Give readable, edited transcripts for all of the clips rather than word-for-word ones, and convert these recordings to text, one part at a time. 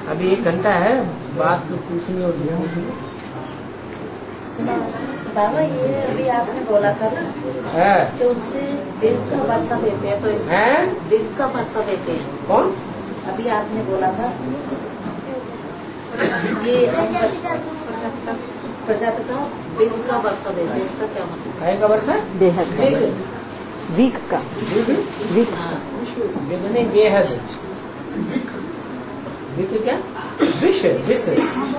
अभी 1 घंटा है, बात तो पूछनी और ध्यान की। बाबा ये अभी आपने बोला था ना कि उससे दिल का वर्षा देते हैं, तो इसमें दिल का वर्षा देते हैं। कौन? अभी आपने बोला था ये प्रजापिता दिल का वर्षा देते हैं, इसका क्या मतलब? काय का वर्षा? बेहद वीक का नहीं, बेहद विक क्या? विष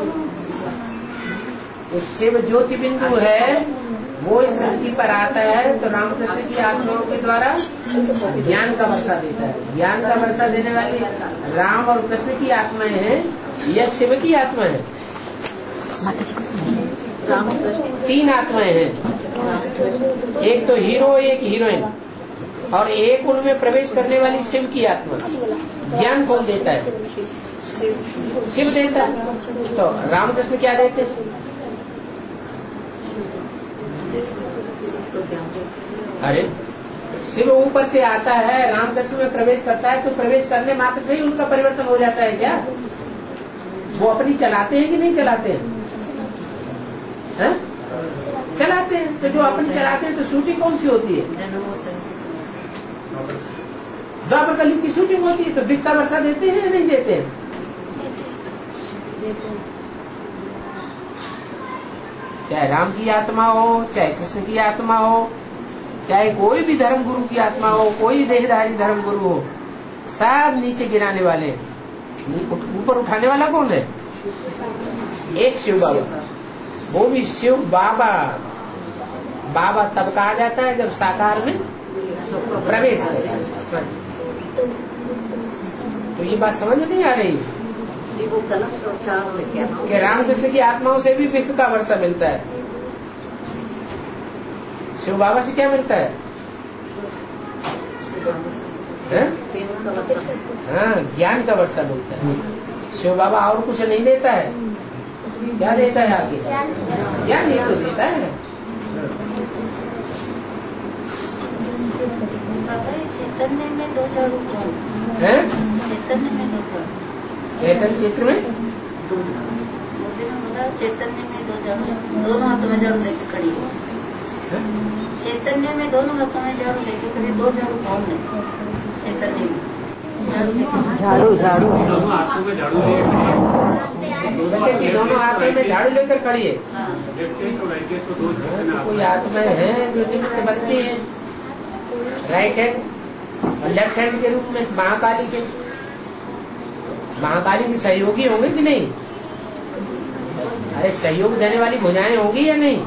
शिव ज्योति बिंदु है, वो इस धरती पर आता है तो रामकृष्ण की आत्माओं के द्वारा ज्ञान का वर्षा देता है। ज्ञान का वर्षा देने वाली राम और कृष्ण की आत्माएं हैं या शिव की आत्मा है? राम कृष्ण 3 आत्माएं हैं, एक तो हीरो, एक हीरोइन, और एक उनमें प्रवेश करने वाली शिव की आत्मा। ज्ञान कौन देता है? शिव देता है। तो रामकृष्ण क्या देते हैं? अरे शिव ऊपर से आता है, रामकृष्ण में प्रवेश करता है, तो प्रवेश करने मात्र से ही उनका परिवर्तन हो जाता है क्या? वो अपनी चलाते हैं कि नहीं चलाते हैं? चलाते हैं। तो जो अपनी चलाते हैं तो शूटिंग कौन सी होती है? द्वापर कलयुग की शूटिंग होती है। तो विक का वर्षा देते हैं या नहीं देते हैं? चाहे राम की आत्मा हो, चाहे कृष्ण की आत्मा हो, चाहे कोई भी धर्म गुरु की आत्मा हो, कोई देहधारी धर्म गुरु हो, सब नीचे गिराने वाले। ऊपर उठाने वाला कौन है? एक शिव बाबा, वो भी शिव बाबा। बाबा तब कहा जाता है जब साकार में प्रवेश करे। तो ये बात समझ में नहीं आ रही कि रामकृष्ण की आत्माओं से भी विक का वर्षा मिलता है। शिव बाबा से क्या मिलता है? हाँ, ज्ञान का वर्षा मिलता है। शिव बाबा और कुछ नहीं देता है। क्या देता है आगे? ज्ञान ही तो देता है। चैतन्य में 2 झाड़ू है? चैतन्य में 2 झाड़ू, चैतन्य चित्र में 2 झाड़ू, चैतन्य में 2 झाड़ू, दोनों हाथों में झाड़ू लेके खड़ी है। चैतन्य में दोनों हाथों में झाड़ू लेके खड़ी, 2 झाड़ू कौन है? चैतन्य में झाड़ू दोनों हाथों में झाड़ू लेकर खड़ी है। कोई आत्मा है जो निमित्त बनती है, राइट हैंड और लेफ्ट हैंड के रूप में। महाकाली की सहयोगी होंगे कि नहीं? अरे सहयोग देने वाली भुजाएं होंगी या नहीं?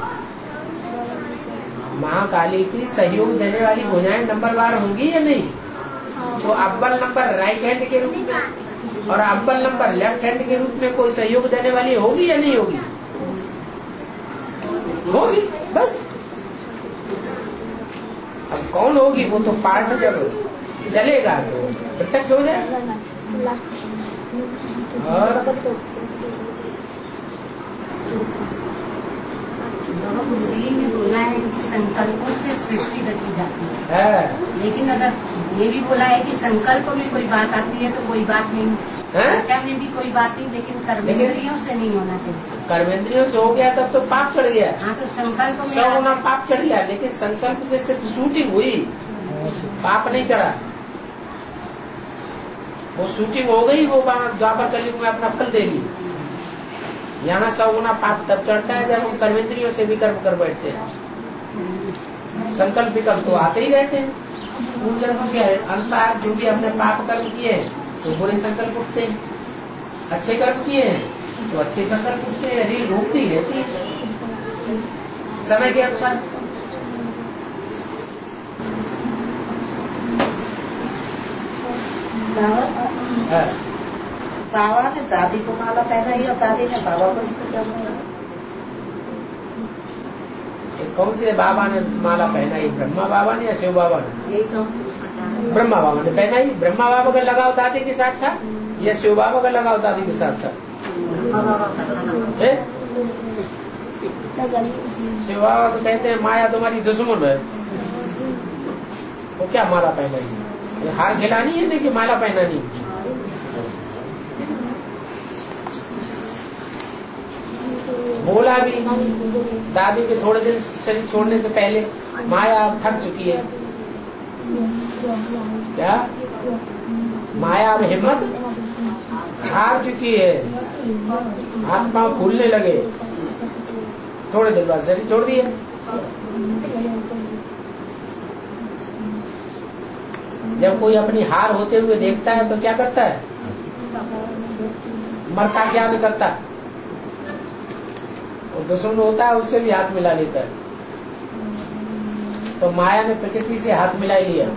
महाकाली की सहयोग देने वाली भुजाएं नंबरवार होंगी या नहीं? तो अव्वल नंबर राइट हैंड के रूप में और अव्वल नंबर लेफ्ट हैंड के रूप में कोई सहयोग देने वाली होगी या नहीं होगी? होगी, बस। अब कौन होगी? वो तो पार्ट जब चलेगा तो प्रत्यक्ष हो जाएगा। और बोला है कि संकल्पों से सृष्टि रची जाती है, लेकिन अगर ये भी बोला है कि संकल्प में कोई बात आती है तो कोई बात नहीं, वाचा में भी कोई बात नहीं, लेकिन कर्मेंद्रियों से नहीं होना चाहिए। कर्मेंद्रियों से हो गया तब तो पाप चढ़ गया। हाँ, तो संकल्प में 100 गुना पाप चढ़ गया, लेकिन संकल्प से सिर्फ शूटिंग हुई, पाप नहीं चढ़ा। वो शूटिंग हो गई, वो द्वापर कलयुग में अपना फल देगी। यहाँ 100 गुना पाप तब चढ़ता है जब हम कर्मेंद्रियों से विकल्प कर बैठते हैं। संकल्प विकल्प तो आते ही रहते हैं। पूर्व जन्म के अनुसार जो भी अपने पाप कर्म किए तो बुरे संकल्प उठते हैं, अच्छे कर्म किए हैं तो अच्छे संकल्प उठते हैं। रील घूमती रहती है समय के अनुसार। बाबा ने दादी को माला पहनाई और दादी ने बाबा को इसको क्या माला? कौन से बाबा ने माला पहनाई? ब्रह्मा बाबा ने या शिव बाबा ने? यही तो पूछना चाह रहे हैं। ब्रह्मा बाबा ने पहनाई। ब्रह्मा बाबा का लगाव दादी के साथ था या शिव बाबा का लगाव दादी के साथ था? शिव बाबा तो कहते हैं माया तुम्हारी दुश्मन है। वो क्या माला पहनाई? हार खिलानी है, देखिए माला पहनानी। बोला भी दादी के थोड़े दिन शरीर छोड़ने से पहले, माया अब थक चुकी है। क्या माया अब हिम्मत हार चुकी है, हाथ पांव फूलने लगे, थोड़े दिन बाद शरीर छोड़ दिए। जब कोई अपनी हार होते हुए देखता है तो क्या करता है? मरता क्या नहीं करता, और दुश्मन होता है उससे भी हाथ मिला लेता है। तो माया ने प्रकृति से हाथ मिला ही लिया।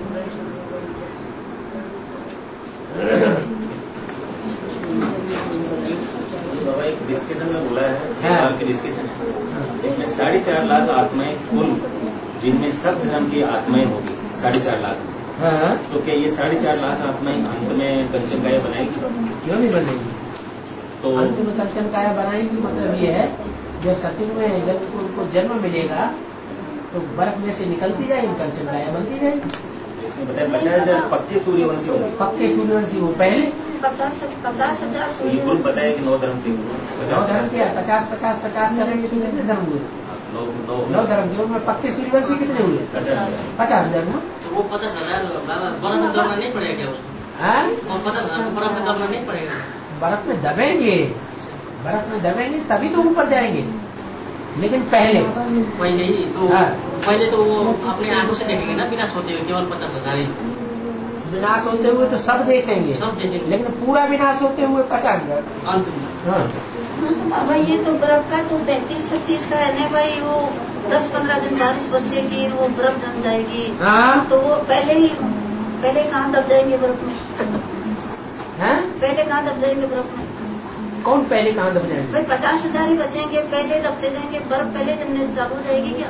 बाबा एक डिस्कशन में बोला है, डिस्कशन है, इसमें 4.5 लाख आत्माएं कुल, जिनमें सब धर्म की आत्माएं होगी 4.5 लाख। तो क्या ये 4.5 लाख आत्माएं अंत में कंचन काया बनाएगी? क्यों नहीं बनेगी? तो अंत में कंचन काया बनाएगी मतलब ये है, जब सत्युग में जब उनको जन्म मिलेगा तो बर्फ में से निकलती जाएगी, कंचन काया बनती जाएगी। इसमें बताया 50,000 पक्के सूर्यवंशी होंगे। पक्के सूर्यवंशी हो पहले 50,000 ये ग्रुप बताया कि 9 धर्म के 9 धर्म किया, 50 करेंगे तो कितने धर्म हुए? 9 धर्म के में पक्के सूर्यवंशी कितने हुए? 50,000 ना। तो वो 50,000 बर्फ में दबना नहीं पड़ेगा क्या उसको? वो 50,000 बर्फ में दबना नहीं पड़ेगा? बर्फ में दबेंगे, बर्फ में दबेंगे तभी तो ऊपर जाएंगे, लेकिन पहले ही तो पहले तो वो अपने आंखों से देखेंगे ना, विनाश होते हुए केवल 50,000 ही। विनाश होते हुए तो सब देखेंगे, लेकिन पूरा विनाश होते हुए 50,000 अंत में। भाई ये तो बर्फ का तो 35-36 का है ना भाई, वो 10-15 दिन बारिश बरसेगी, वो बर्फ जम जाएगी। तो वो पहले कहाँ दब जाएंगे बर्फ में? पहले कहाँ दब जाएंगे बर्फ में? कौन पहले कहाँ दब जाएंगे? भाई 50,000 ही बचेंगे, पहले दबते जाएंगे, बर्फ पहले जमने से चालू हो जाएगी क्या?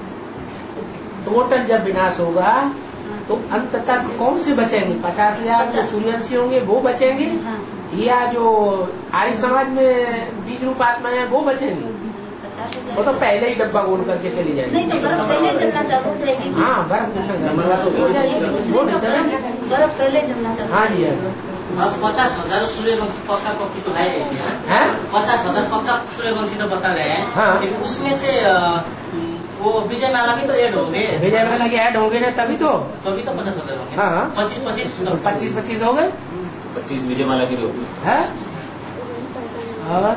टोटल जब विनाश होगा तो अंत तक कौन से बचेंगे? 50,000 जो सूर्यवंशी होंगे वो बचेंगे, या जो आर्य समाज में बीज रूप आत्मा है वो बचेंगे? वो तो पहले ही डब्बा गोल करके चली जाएगी। नहीं तो बर्फ पहले जमना चालू हो जाएगी। हाँ बर्फ हो जाएगी, वो बर्फ पहले जमना चालू। हाँ जी। 50,000 सूर्यवंशी पक्का पक्की तो है इसमें, 50,000 पक्का सूर्यवंशी तो बता रहे हैं, लेकिन उसमें से वो विजय माला भी तो ऐड होंगे। विजय माला के ऐड होंगे ना, तभी तो 50,000 होंगे। हाँ 25 हो गए, 25 विजय माला के लोग है। और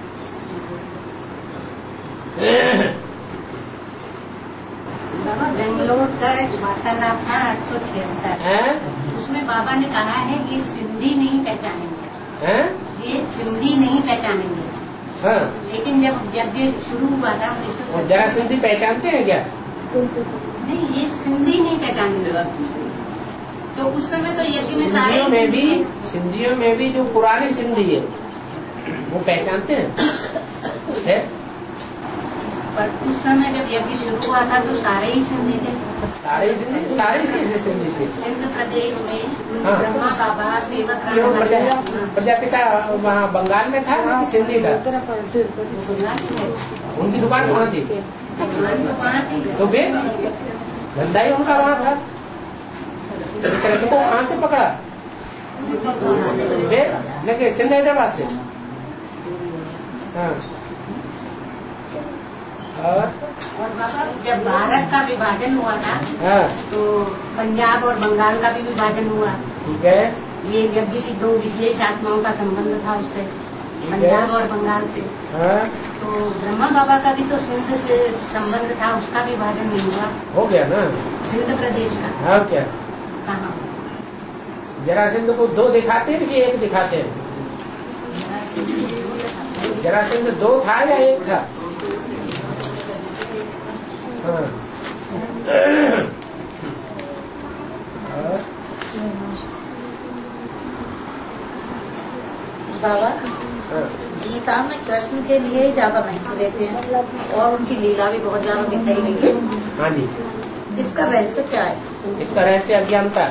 बेंगलोर का एक वार्तालाप था 876, उसमें बाबा ने कहा है कि सिंधी नहीं पहचानेंगे, ये सिंधी नहीं पहचानेंगे। लेकिन जब यज्ञ शुरू हुआ था तो जरा सिंधी पहचानते हैं क्या? नहीं, ये सिंधी नहीं पहचानेंगे। तो उस समय तो यज्ञ में सारे सिंधियों में भी जो पुराने सिंधी है वो पहचानते हैं। पर उस समय जब यज्ञ शुरू हुआ था तो सारे ही सिंधी थे। सारे सिंधी थे। सिंध प्रदेश में ब्रह्मा बाबा सेवक प्रजापिता वहाँ बंगाल में था कि सिंधी था? उनकी दुकान वहाँ थी, तो फिर धंधा ही उनका वहाँ था। इस लड़के को कहाँ से पकड़ा? फिर लेकिन सिंध हैदराबाद से। हाँ। और जब भारत का विभाजन हुआ था तो पंजाब और बंगाल का भी विभाजन हुआ। ठीक है। ये यज्ञ की 2 विशेष आत्माओं का संबंध था उससे, पंजाब और बंगाल से। तो ब्रह्मा बाबा का भी तो सिंध से संबंध था, उसका विभाजन नहीं हुआ। हो गया ना सिंध प्रदेश का। हाँ क्या? कहाँ? जरासंध को 2 दिखाते हैं कि 1 दिखाते हैं? जरासंध 2 था या 1 था? बाबा गीता में कृष्ण के लिए ही ज्यादा महत्व देते हैं और उनकी लीला भी बहुत ज्यादा दिखाई गई है। हाँ जी। इसका रहस्य क्या है? इसका रहस्य अज्ञानता।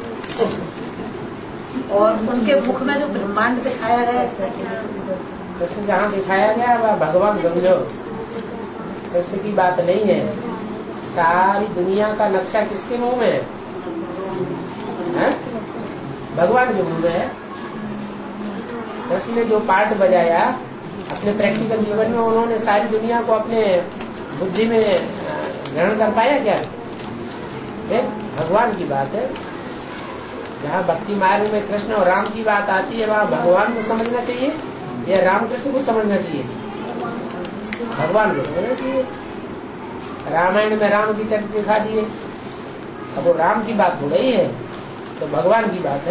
और उनके मुख में जो ब्रह्मांड दिखाया गया इसका क्या? कृष्ण जहाँ दिखाया गया वह भगवान समझो, कृष्ण की बात नहीं है। सारी दुनिया का नक्शा किसके मुंह में है? भगवान के मुंह में है। कृष्ण ने जो पार्ट बजाया, अपने प्रैक्टिकल जीवन में उन्होंने सारी दुनिया को अपने बुद्धि में ग्रहण कर पाया क्या? भगवान की बात है। जहाँ भक्ति मार्ग में कृष्ण और राम की बात आती है वहाँ भगवान को समझना चाहिए या रामकृष्ण को समझना चाहिए? भगवान को समझना चाहिए। रामायण में राम की चरित्र दिखा दिए, अब वो राम की बात हो गई है तो भगवान की बात है।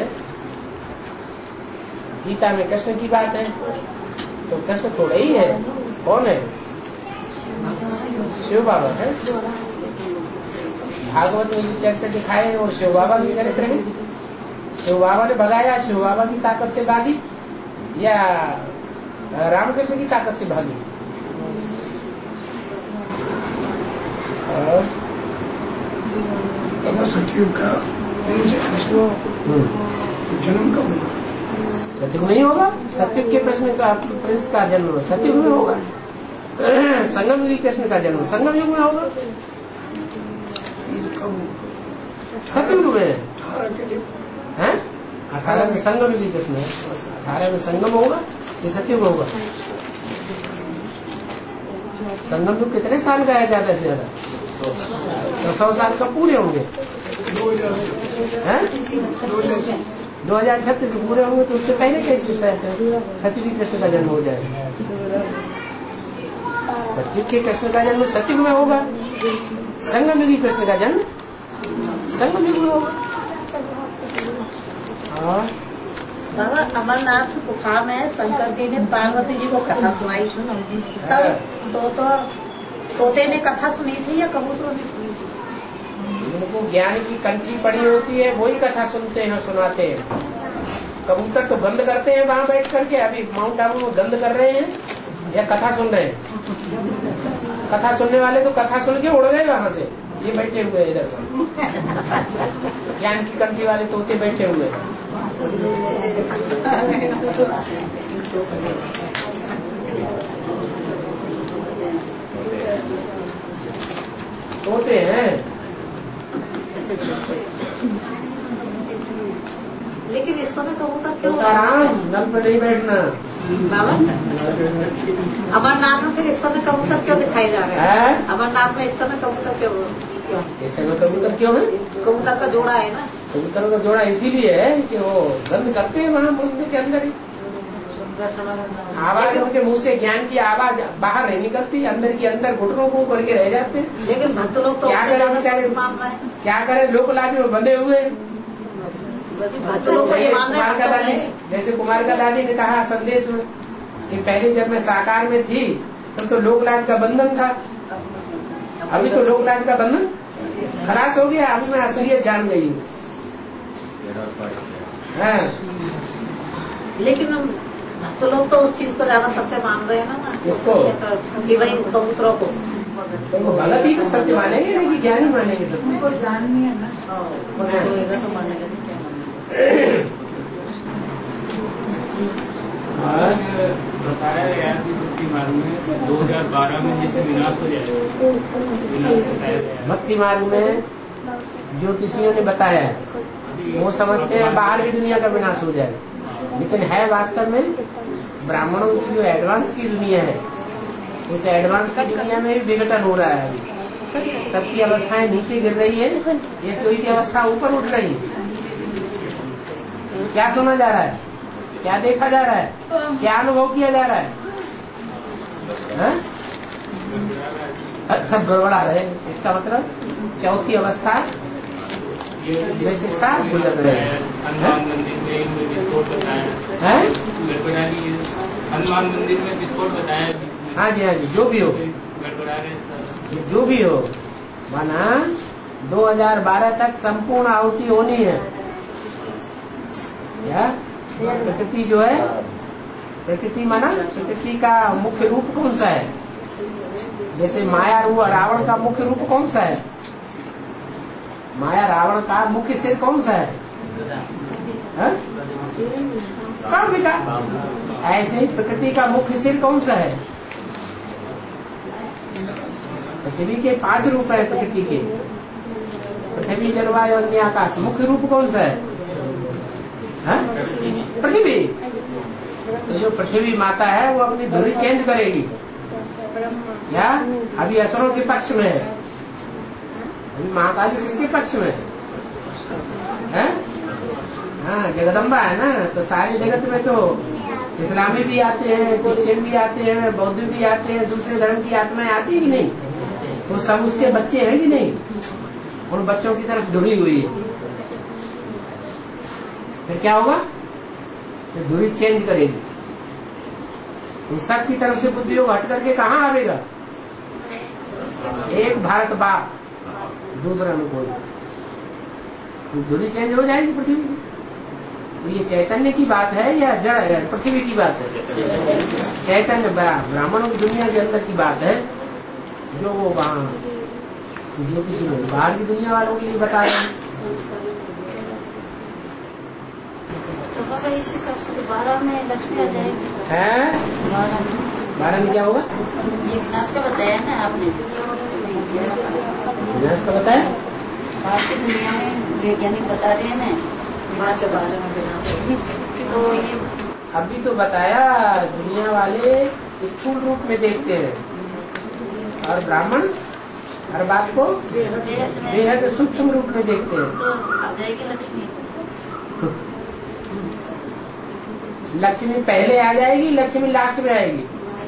गीता में कृष्ण की बात है तो कृष्ण थोड़ा ही है, कौन है? शिव बाबा है। भागवत में जो चरित्र दिखाए वो शिव बाबा के चरित्र है। शिव बाबा ने भगाया, शिव बाबा की ताकत से भागी या रामकृष्ण की ताकत से भागी? सतयुग का जन्म कब होगा? सतयुग में ही होगा। सतयुग के प्रश्न का प्रिंस का जन्म सतयुग में होगा। संगम युगी कृष्ण का जन्म संगम युग में होगा। सतयुग में है 18 में संगम युगी कृष्ण है, 18 में संगम होगा ये सतयुग होगा। संगम युग कितने साल का है? ज्यादा से ज्यादा 100 साल का पूरे होंगे। 2036 पूरे होंगे तो उससे पहले कैसे सतयुगी कृष्ण का जन्म हो जाएगा? सतयुग के कृष्ण का जन्म सतयुग में होगा, संगम युगी कृष्ण का जन्म संगम युग में होगा। बाबा अमरनाथ गुफा में शंकर जी ने पार्वती जी को कथा सुनाई, तब तोते ने कथा सुनी थी या कबूतरों ने सुनी थी? उनको ज्ञान की कंठी पड़ी होती है, वही कथा सुनते हैं, सुनाते हैं। कबूतर तो गंद करते हैं वहाँ बैठ करके। अभी माउंट आबू में गंद कर रहे हैं या कथा सुन रहे हैं? कथा सुनने वाले तो कथा सुन के उड़ गए वहाँ से, ये बैठे हुए इधर से। ज्ञान की कंठी वाले तोते बैठे हुए तोते हैं। लेकिन इस समय कबूतर क्यों? आराम, नल पर नहीं बैठना। बाबा अमरनाथ में फिर इस समय कबूतर क्यों दिखाई जा रहे हैं? अमरनाथ में इस समय कबूतर क्यों? इस समय कबूतर क्यों है? कबूतर का जोड़ा है ना। कबूतर का जोड़ा इसीलिए है कि वो गंद करते हैं वहाँ मंदिर के अंदर ही। आवाज उनके मुंह से ज्ञान की आवाज बाहर नहीं निकलती, अंदर की अंदर घुटनों को करके रह जाते हैं। लेकिन भक्त लोग तो क्या करें बेचारे, क्या करें? लोक लाज में बंधे हुए भक्त लोग कुमार का दादी, जैसे कुमार का दादी ने कहा संदेश में कि पहले जब मैं साकार में थी तब तो लोकलाज का बंधन था, अभी तो लोकलाज का बंधन खलास हो गया, अभी मैं असलियत जान गई हूँ। लेकिन भक्त लोग तो उस चीज को ज्यादा सत्य मान रहे हैं ना। किसको? कि वही कबूतरों को। तो गलत ही तो सत्य मानेंगे ना कि ज्ञानी मानेंगे? सत्य कोई ज्ञान नहीं है ना, तो मानेगा क्या? आज बताया गया कि भक्ति मार्ग में 2012 में जैसे विनाश हो जाएगा, विनाश बताया गया। भक्ति मार्ग में ज्योतिषियों ने बताया है, वो समझते हैं बाहर की दुनिया का विनाश हो जाएगा, लेकिन है वास्तव में ब्राह्मणों की जो एडवांस की दुनिया है, उस एडवांस की दुनिया में भी विघटन हो रहा है। अभी सबकी अवस्थाएं नीचे गिर रही है या कोई की अवस्था ऊपर उठ रही है। क्या सुना जा रहा है, क्या देखा जा रहा है, क्या अनुभव किया जा रहा है? सब गड़बड़ा रहे हैं। इसका मतलब चौथी अवस्था जैसे साफ गुजर रहे हैं। हनुमान मंदिर में विस्फोट बताया है, हनुमान मंदिर में विस्फोट बताया। हाँ जी, हाँ जी, जो भी हो, गड़बड़ा रहे, जो भी हो, माना 2012 तक संपूर्ण आहुति होनी है। क्या प्रकृति जो है, प्रकृति माना प्रकृति का मुख्य रूप कौन सा है? जैसे माया रूप रावण का मुख्य रूप कौन सा है? माया रावण का मुख्य सिर कौन सा है? कामिका। ऐसे ही प्रकृति का मुख्य सिर कौन सा है? पृथ्वी के 5 रूप है प्रकृति के, पृथ्वी जलवायु अग्नि आकाश। मुख्य रूप कौन सा है? पृथ्वी। तो जो पृथ्वी माता है वो अपनी धुरी चेंज करेगी या अभी असुरों के पक्ष में है, अभी महाकाली किसके पक्ष में है? हाँ, जगदम्बा है ना। तो सारे जगत में तो इस्लामी भी आते हैं, क्रिश्चियन भी आते हैं, बौद्ध भी आते हैं, दूसरे धर्म की आत्माएं आती है कि नहीं? तो सब उसके बच्चे हैं कि नहीं? उन बच्चों की तरफ धुरी हुई है। फिर क्या होगा? तो धुरी चेंज करेगी, उन सब की तरफ से बुद्धि योग हट करके कहाँ आवेगा? एक भारत बाप, दूसरा में कोई, तो धुरी चेंज हो जाएगी पृथ्वी की। तो ये चैतन्य की बात है या जड़ है? पृथ्वी की बात है। चैतन्य ब्राह्मणों की दुनिया के अंदर की बात है, जो वो वहाँ जो किसी बाहर की दुनिया वालों के लिए बता रहे हैं। तो बाबा इस हिसाब से 12 में लक्ष्मी आ जाएगी है। 12 में क्या होगा? ये विनाश का बताया ना आपने, विनाश का बताया। बाहर की दुनिया में वैज्ञानिक बता रहे हैं ना विनाश के बारे में। तो ये अभी तो बताया, दुनिया वाले स्थूल रूप में देखते हैं और ब्राह्मण हर बात को बेहद सूक्ष्म रूप में देखते हैं। तो आ जाएगी लक्ष्मी। लक्ष्मी पहले आ जाएगी, लक्ष्मी लास्ट में आएगी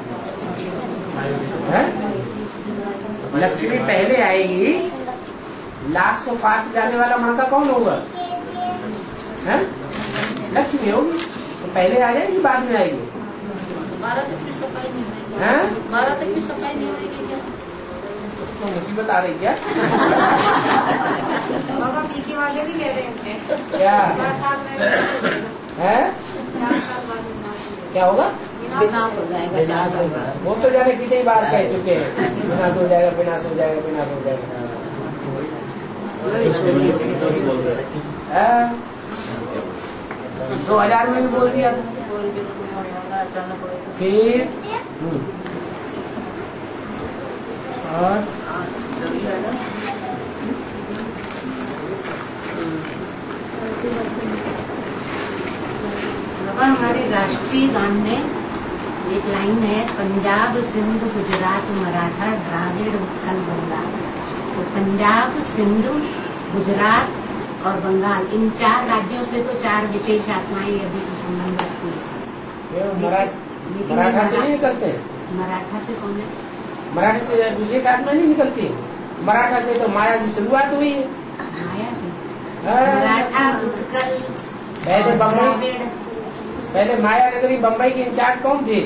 है? लक्ष्मी पहले आएगी, लास्ट को फास्ट जाने वाला मणका कौन होगा? है? लक्ष्मी होगी। तो पहले आ जाएगी, बाद में आएगी। 12 तक की सफाई नहीं होगी। हैं? 12 तक की सफाई नहीं होगी क्या? उसको मुसीबत आ रही क्या? बाबा पीके वाले भी कह रहे हैं क्या 4 साल में है? 4 साल बाद क्या होगा? विनाश हो जाएगा। विनाश होगा। वो तो जाने कितनी बार कह चुके हैं, विनाश हो जाएगा, विनाश हो जाएगा, विनाश हो जाएगा। 2000 में भी बोल दिया। फिर और बाबा हमारे राष्ट्रीय गान में एक लाइन है, पंजाब सिंध गुजरात मराठा द्राविड़ उत्कल बंगाल। तो पंजाब, सिंधु, गुजरात और बंगाल, इन 4 राज्यों से तो 4 विशेष आत्माएं अभी संबंध रखती है। मराठा से नहीं निकलते? मराठा से कौन है? मराठा से विशेष आत्मा नहीं निकलती। मराठा से तो माया की शुरुआत हुई है। माया से मराठा, उत्कल, पहले बम्बई, पहले माया नगरी बम्बई की इंचार्ज कौन थे?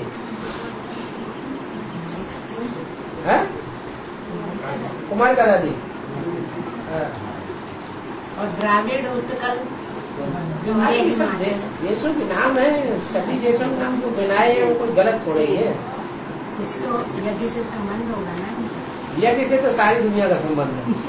कुमार का दादी। और द्राविड़, उत्कल देशों के नाम है, सभी देशों के नाम जो बनाए हैं वो कोई गलत थोड़े ही है। कुछ तो यज्ञ से संबंध होगा ना। यज्ञ से तो सारी दुनिया का संबंध है।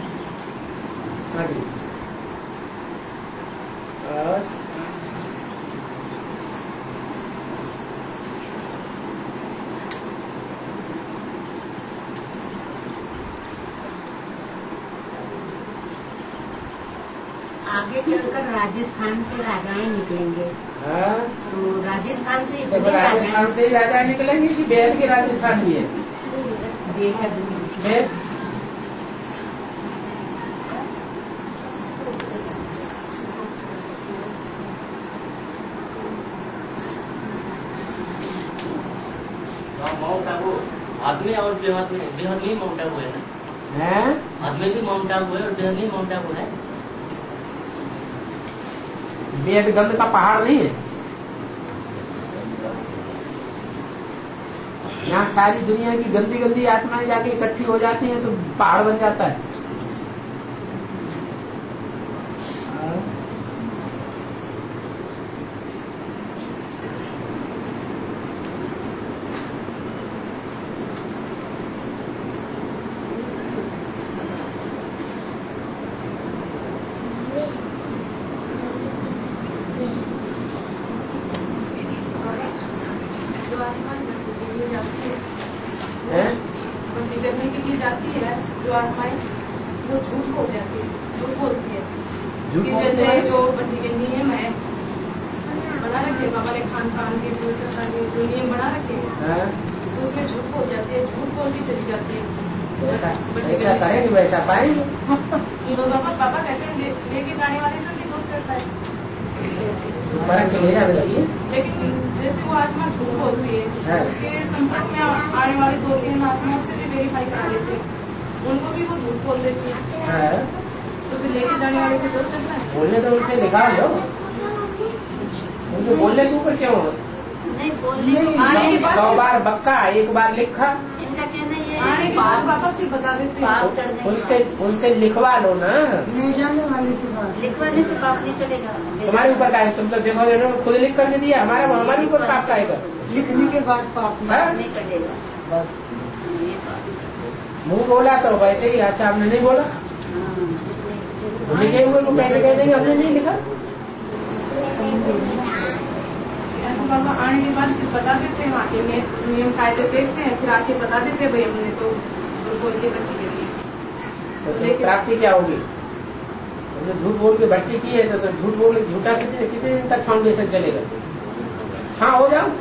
आगे चलकर राजस्थान से राजाएं निकलेंगे। तो राजस्थान से राजस्थान से ही राजा निकलेंगे कि बेहद के राजस्थान भी है? बेहद। माउंट आबू आदमी और बेहद में माउंट आबू है ना? आदमी भी माउंट आबू है और बेहद में माउंट आबू है। बेहद गंध का पहाड़ नहीं है? यहाँ सारी दुनिया की गंदी गंदी आत्माएं जाके इकट्ठी हो जाती हैं तो पहाड़ बन जाता है। करने के लिए जाती है जो आत्माएं, वो झूठ हो जाती है, झूठ बोलती है। जैसे जो बंदी के नियम है, बना रखे बाबा ने खान पान के जो नियम बना रखे हैं तो उसमें झूठ बोल जाती है, झूठ बोल भी चली जाती है। ऐसा करेंगे वैसा पाएंगे। तो बाबा कहते हैं लेके जाने वाले से भी दोष चढ़ता है, लेकिन जैसे वो आत्मा झूठ बोलती है उसके संपर्क में आने वाले 2-3 आत्माओं से भी वेरीफाई करा लेते हैं, उनको भी वो झूठ बोल देती है। तो फिर लेके जाने वाले को दोष चढ़ता है। बोलने तो उनसे निकाल लो, उनके बोलने के ऊपर क्यों? नहीं बोलने के बाद 100 बार बक्का, 1 बार लिखा, इनका कहना ये आने के बाद वापस भी बता देते हैं। उनसे लिखवा लो ना। ले जाने वाले के बाद लिखवाने से पाप नहीं चलेगा। तुम्हारे ऊपर का है, तुम तो देखो इन्होंने खुद लिख करके दिया, हमारे ऊपर पाप आएगा। लिखने के बाद पाप नहीं चलेगा। मुंह बोला तो वैसे ही, अच्छा हमने नहीं बोला, लिखे हुए को कैसे कह देंगे हमने नहीं लिखा। बाबा आने के बाद फिर बता देते हैं, आके नियम कायदे देखते हैं, फिर आके बता देते हैं भाई हमने तो बोल के रखी गई। तो प्राप्ति क्या होगी? हमने झूठ बोल के भट्टी की है तो झूठ बोल के झूठा कितने दिन तक फाउंडेशन चलेगा? हाँ हो जाओ।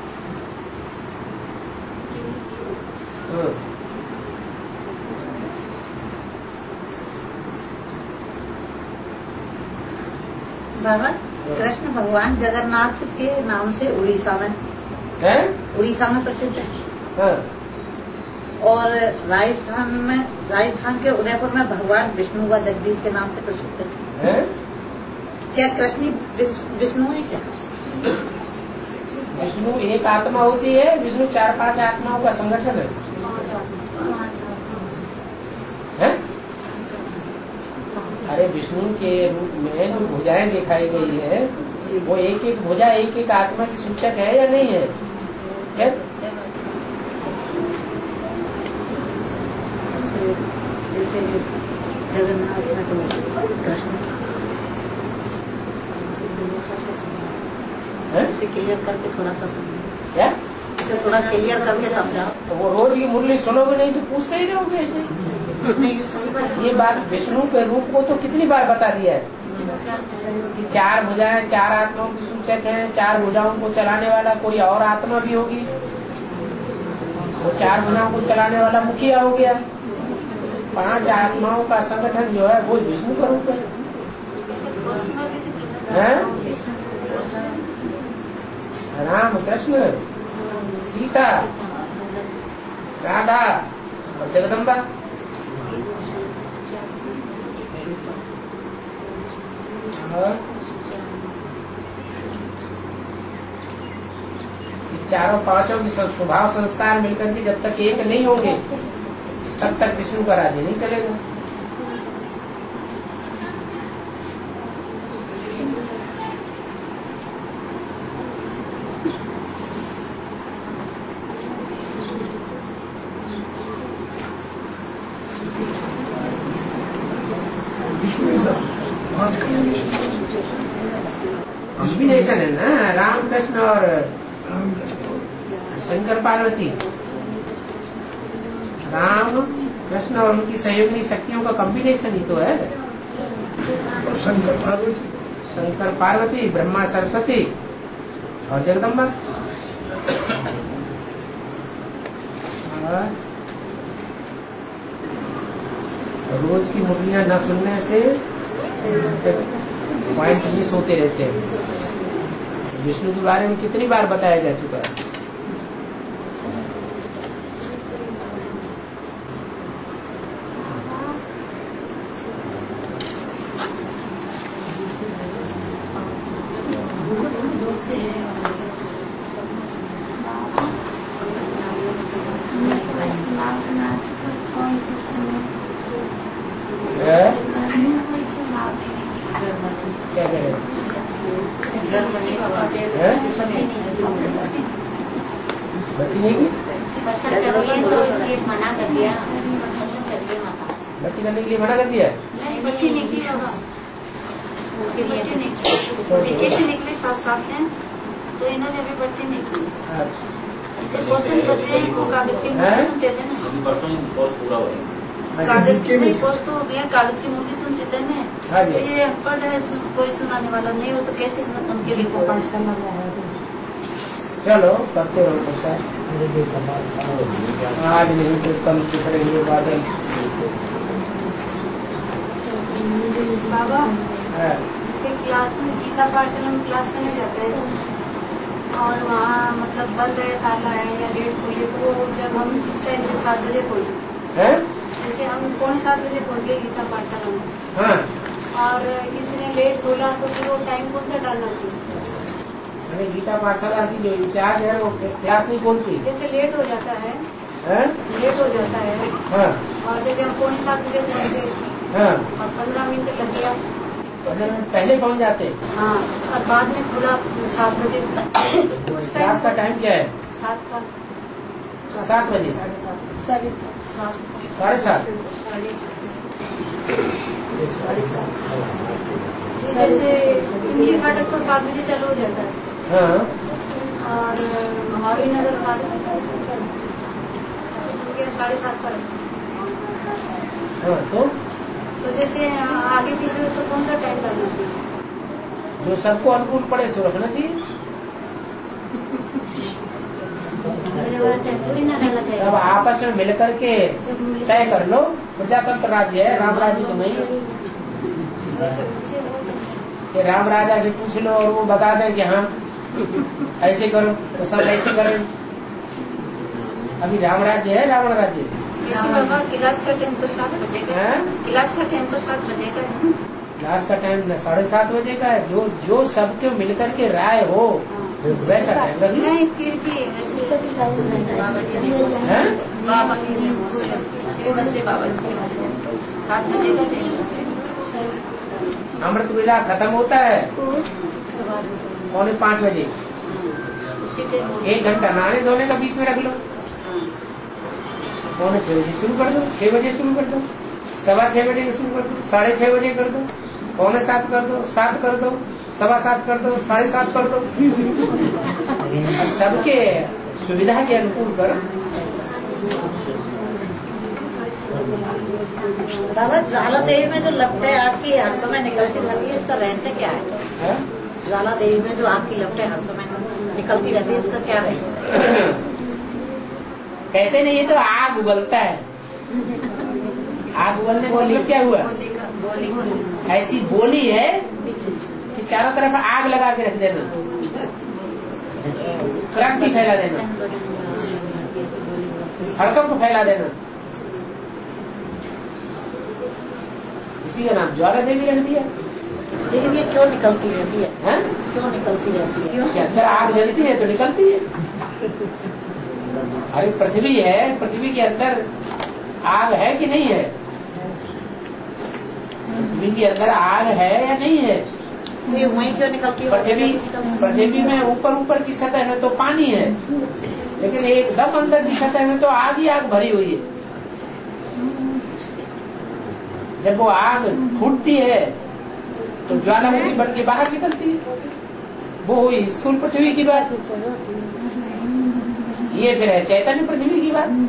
बाबा कृष्ण भगवान जगन्नाथ के नाम से उड़ीसा में प्रसिद्ध है। और राजस्थान के उदयपुर में भगवान विष्णु व जगदीश के नाम से प्रसिद्ध है। क्या कृष्ण विष्णु है क्या? विष्णु एक आत्मा होती है, विष्णु 4-5 आत्माओं का संगठन है। अरे विष्णु के रूप में जो भुजाएं दिखाई गई है वो एक भुजा एक आत्मा की सूचक है या नहीं है? क्या? जैसे जगन्नाथ में तो कृष्ण इसे क्लियर करके थोड़ा सा क्या? इसे थोड़ा क्लियर करके समझाओ। तो वो रोज की मुरली सुनोगे नहीं तो पूछते ही रहोगे ऐसे। ये बात विष्णु के रूप को तो कितनी बार बता दिया है। 4 भुजाएं 4 आत्माओं की सूचक हैं। 4 भुजाओं को चलाने वाला कोई और आत्मा भी होगी, वो 4 भुजाओं को चलाने वाला मुखिया हो गया। 5 आत्माओं का संगठन जो है वो विष्णु का रूप है। राम कृष्ण सीता राधा और जगदम्बा। चारों 5 की स्वभाव संस्कार मिलकर के जब तक एक नहीं होंगे तब तक विष्णु का राज्य नहीं चलेगा। कॉम्बिनेशन है ना, राम कृष्ण और शंकर पार्वती। राम कृष्ण और उनकी सहयोगिनी शक्तियों का कॉम्बिनेशन ही तो है। और शंकर पार्वती ब्रह्मा सरस्वती और जगदम्बा। रोज की मुरलियां न सुनने से पॉइंट मिस होते रहते हैं। विष्णु के बारे में कितनी बार बताया जा चुका है। क्या कह रहे बच्ची नहीं की तो इसलिए मना कर दिया। बच्ची करने के लिए मना कर दिया। बच्ची निकली वेकेशन निकले 7 से, तो इन्होंने अभी बच्ची निकली। इसे क्वेश्चन करते हैं वो कागज के सुनते थे ना। परसों बहुत पूरा हुआ। कागज की नहीं कोर्स तो हो गया, कागज की मूर्ति सुनते थे ना। तो ये अनपढ़ है, कोई सुनाने वाला नहीं हो तो कैसे उनके लिए वो पाठशाला चलो करते रहो तो सर, आज नहीं तो कल करेंगे बादल। बाबा जैसे क्लास में गीता पाठशाला में क्लास करने जाते हैं और वहाँ मतलब बंद है, ताला है या गेट खोले, तो जब हम जिस टाइम से 7 बजे पहुँचे, जैसे हम 6:45 बजे पहुँच गए गीता पाठशाला में, और किसी ने लेट खोला तो फिर वो टाइम कौन सा डालना चाहिए? गीता पाठशाला की जो इंचार्ज है वो क्लास नहीं खोलती। जैसे लेट हो जाता है, लेट हो जाता है, और जैसे हम 6:45 बजे पहुँचे और 15 मिनट लग गया, पहले पहुंच जाते। हाँ, और बाद में खुला 7 बजे। क्लास का टाइम क्या है? 7 का। 7 बजे, 7:30। जैसे इंडिया फाटक तो 7 बजे चालू हो जाता है, और महावीर नगर 7:30 पर। तो जैसे आगे पीछे तो कौन सा टाइम करना चाहिए? जो सबको अनुकूल पड़े सो रखना चाहिए। सब आपस में मिलकर के तय कर लो। प्रजातंत्र राज्य है, राम राज्य तो नहीं है कि राम राजा से पूछ लो और वो बता दें कि हाँ ऐसे करो तो सब ऐसे करें। अभी राम राज्य है, रावण राज्य। बाबा क्लास का टाइम तो 7 बजे का है। क्लास का टाइम तो 7 बजे का है। क्लास का टाइम 7:30 बजे का है। जो सबके मिलकर के राय हो वैसा टाइम रख लो। नहीं, फिर भी वैसे बाबा जी बाबा जी 7 बजे का टाइम। अमृत वेला खत्म होता है 4:45 बजे। 1 घंटा नहाने धोने का बीच में रख लो। 5:45 बजे शुरू कर दो, 6 बजे शुरू कर दो, 6:15 बजे शुरू कर दो, 6:30 बजे कर दो, 6:45 कर दो, 7 कर दो, 7:15 कर दो, 7:30 कर दो। सबके सुविधा के अनुकूल करो। बाबा ज्वाला देवी में जो लपटें आपकी हर समय निकलती रहती है, इसका रहस्य क्या है? ज्वाला देवी में जो आपकी लपटें हर समय निकलती रहती है, इसका क्या रहस्य है? कहते नहीं, ये तो आग उगलता है। आग उगलने का मतलब क्या हुआ? ऐसी बोली है कि चारों तरफ आग लगा के रख देना, क्रांति फैला देना, हड़कंप फैला देना। इसी का नाम ज्वाला देवी रख दिया। लेकिन ये क्यों निकलती रहती है? क्यों निकलती रहती है? अंदर आग जलती है तो निकलती है। अरे पृथ्वी है, पृथ्वी के अंदर आग है कि नहीं है? पृथ्वी के अंदर आग है या नहीं है? ये वहीं क्यों निकलती है? पृथ्वी में ऊपर की सतह में तो पानी है, लेकिन एकदम अंदर की सतह में तो आग ही आग भरी हुई है। जब वो आग फूटती है तो ज्वालामुखी बन के बाहर निकलती है। वो हुई स्थूल पृथ्वी की बात। ये फिर है चैतन्य पृथ्वी की बात।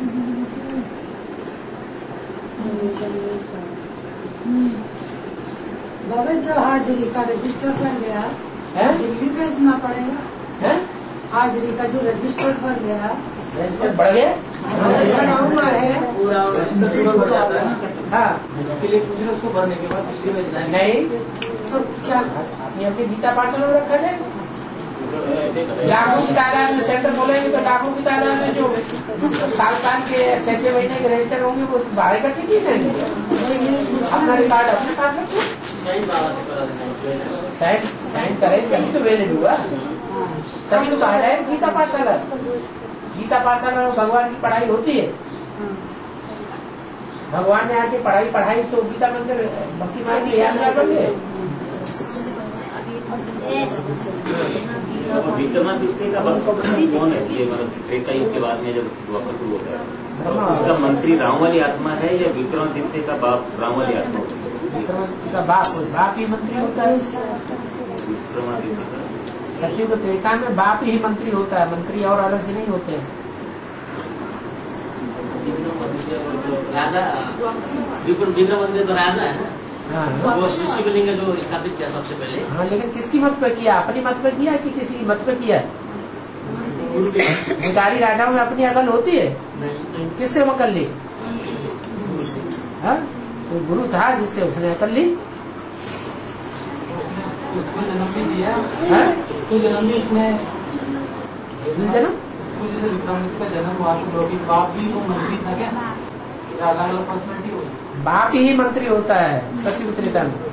बाबा जब हाजिरी का रजिस्टर बन गया, दिल्ली भेजना पड़ेगा। हाजिरी का जो रजिस्टर बन गया, रजिस्टर बढ़ गया है पूरा हो जाता है ना। हाँ, उसके लिए फिर उसको भरने के बाद दिल्ली भेजना है। नहीं तो क्या अपनी गीता पाठशाला में रखा जाए। लाखों की तादाद में सेंटर खोलेंगे तो लाखों की तादाद में जो 7 के 6 महीने के रजिस्टर होंगे वो बाहर इकट्ठे किए जाएंगे। अपना रिकॉर्ड अपने पास रखो, साइन करें तभी तो वैलिड हुआ। तभी तो कहा जाए गीता पाठशाला। गीता पाठशाला में भगवान की पढ़ाई होती है। भगवान ने आके पढ़ाई तो गीता मंदिर भक्ति मार्ग में याद कर लोगे। विक्रमादित्य का कौन है? ये मतलब त्रेता युग के बाद में जब वापस शुरू होता है, उसका मंत्री राम वाली आत्मा है या विक्रमादित्य का बाप राम वाली आत्मा होता है? विक्रमादित्य का बाप ही मंत्री होता है। विक्रमादित्य का सतयुग त्रेता में बाप ही मंत्री होता है, मंत्री और अलग से नहीं होते हैं। राजा विक्रम मंदिर तो राजा है ना, वो शिवलिंग जो स्थापित किया सबसे पहले। हाँ, लेकिन किसकी मत पे किया? अपनी मत पे किया कि किसी की मत पे किया? भिखारी राजाओं में अपनी अकल होती है? नहीं। किससे अकल ली? हाँ, तो गुरु था जिससे उसने अकल ली। उसको जन्म दिया, उसको जन्म भी उसने जन्म जैसे विक्रमादित्य का जन्म हुआ तो बाप भी वो मंत्री था क्या? अलग अलग पर्सनैलिटी हो? बाप ही मंत्री होता है सत्य त्रेता में।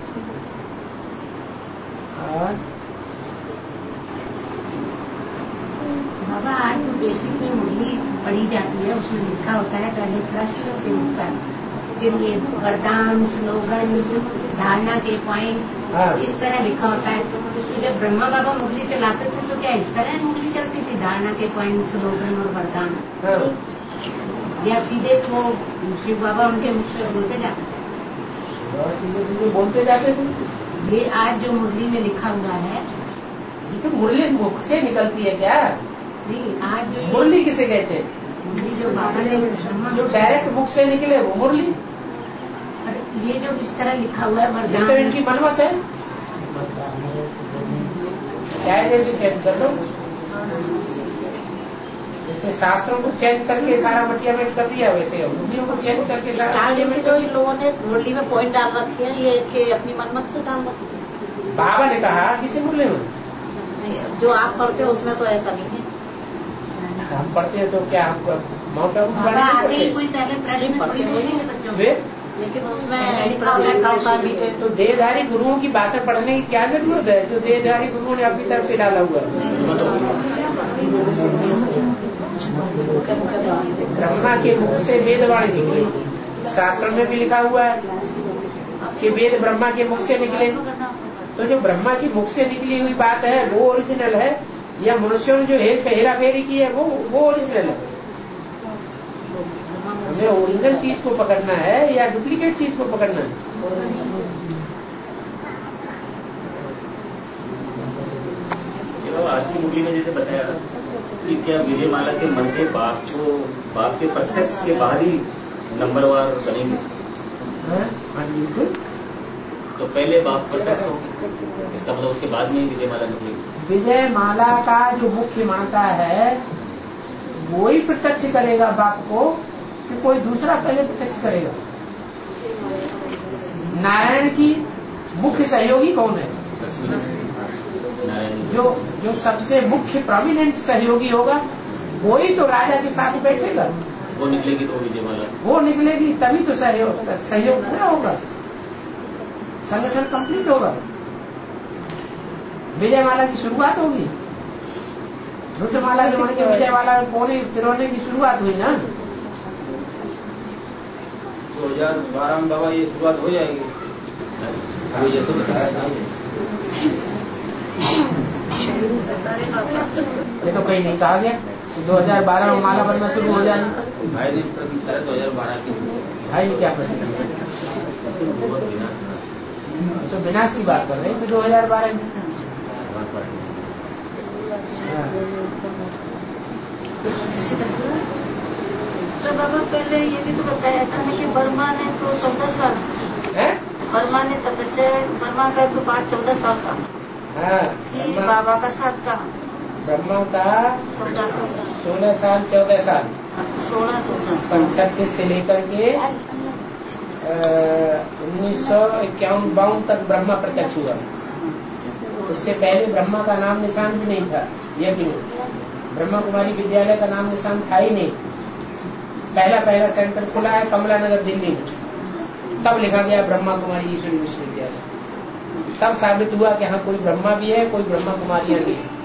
बाबा आज जो बेसिक में मुरली पढ़ी जाती है उसमें लिखा होता है पहले प्रश्न फिर उत्तर, फिर ये वरदान, स्लोगन, धारणा के पॉइंट्स इस तरह लिखा होता है। तो जब ब्रह्मा बाबा मुरली चलाते थे तो क्या इस तरह मुरली चलती थी, धारणा के पॉइंट, स्लोगन और वरदान, या सीधे वो शिव बाबा उनके मुख से बोलते जाते थे? और सीधे सीधे बोलते जाते थे। ये आज जो मुरली में लिखा हुआ है तो मुरली मुख से निकलती है क्या? नहीं, आज जो मुरली किसे कहते हैं? मुरली जो बाबा ने जो डायरेक्ट मुख से निकले वो मुरली। ये जो इस तरह लिखा हुआ है वरदान, तो इनकी मनमत है क्या है? जैसे चेंज कर दो, जैसे शास्त्रों को चेंज करके सारा मटियामेंट कर दिया वैसे मुरलियों को चेंज करके सारा। जो इन लोगों ने मुरली में पॉइंट डाल रखे हैं ये इनके अपनी मनमत से डाल रखे हैं। बाबा ने कहा किसी मुरली में? जो आप पढ़ते हो उसमें तो ऐसा नहीं है। हम पढ़ते हैं तो क्या हमको माउंट आते ही कोई पहले प्रश्न पढ़ते बोलेंगे बच्चों वे? लेकिन उसमें लिखा होता है तो देहधारी गुरुओं की बातें पढ़ने की क्या जरूरत है जो देहधारी गुरुओं ने अपनी तरफ से डाला हुआ है? ब्रह्मा के मुख से वेदवाणी निकले, शास्त्र में भी लिखा हुआ है कि वेद ब्रह्मा के मुख से निकले। तो जो ब्रह्मा की मुख से निकली हुई बात है वो ओरिजिनल है, या मनुष्यों ने जो हेरा फेरी की है वो ओरिजिनल है? हमें ओरिजिनल चीज को पकड़ना है या डुप्लीकेट चीज को पकड़ना है? आज की मुरली में जैसे बताया कि क्या विजयमाला के मंत्र बाप के प्रत्यक्ष के बाद ही नंबरवार बनेंगे? बिल्कुल। तो पहले बाप प्रत्यक्ष होगी, इसका मतलब उसके बाद में ही विजयमाला निकलेगी। विजयमाला का जो मुख्य मानता है वो ही प्रत्यक्ष करेगा बाप को कि कोई दूसरा पहले प्रत्यक्ष करेगा? नारायण की मुख्य सहयोगी कौन है? जो सबसे मुख्य प्रोमिनेंट सहयोगी होगा वो ही तो राजा के साथ बैठेगा। वो निकलेगी तो विजयमाला, वो निकलेगी तभी तो सहयोग पूरा होगा, संगठन कंप्लीट होगा, विजयमाला की शुरुआत होगी। रुद्रमाला के मन के विजयमाला में पौने फिरौने की शुरुआत हुई ना। 2012 में बाबा ये शुरुआत हो जाएगी। ये तो बताया था, ये तो कहीं नहीं कहा गया 2012 में माला बनना शुरू हो जाएगी। भाई ने प्रश्न करा 2012 की। भाई क्या प्रश्न है? तो विनाश की बात कर रहे हैं 2012 में। तो बाबा पहले ये भी तो बताया था कि वर्मा ने तो 14 साल, वर्मा ने तपस्या, वर्मा का तो पाठ 14 साल का, बाबा का 7 का, ब्रह्मा का 16 साल 14 साल 16-14 से लेकर के 1951-52 तक ब्रह्मा प्रत्यक्ष हुआ। उससे पहले ब्रह्मा का नाम निशान भी नहीं था। यज्ञ ब्रह्मा कुमारी विद्यालय का नाम निशान था ही नहीं। पहला सेंटर खुला है कमला नगर दिल्ली में, तब लिखा गया ब्रह्मा कुमारी ईश्वरी विश्वविद्यालय। तब साबित हुआ कि हाँ कोई ब्रह्मा भी है, कोई ब्रह्मा कुमारियां भी है।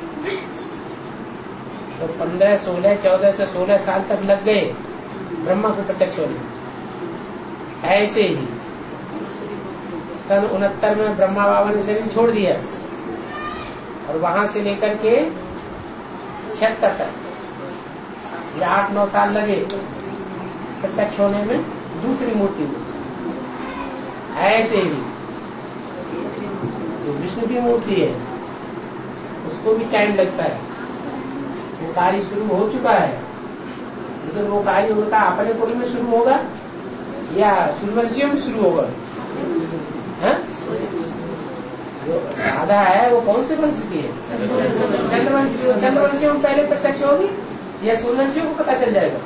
तो 15, 16, 14 से 16 साल तक लग गए ब्रह्मा को प्रत्यक्ष होने। ऐसे ही सन 69 में ब्रह्मा बाबा ने शरीर छोड़ दिया और वहां से लेकर के 76 तक 8-9 साल लगे प्रत्यक्ष होने में दूसरी मूर्ति में। ऐसे ही जो विष्णु की मूर्ति है उसको भी टाइम लगता है। वो कार्य शुरू हो चुका है, लेकिन वो कार्य उनका अपने कुल में शुरू होगा या सूर्यवंशियों में शुरू होगा? जो राधा है वो कौन से वंश की है? चंद्रवंश की। चंद्रवंशियों में पहले प्रत्यक्ष होगी या सूर्यवंशियों को पता चल जाएगा?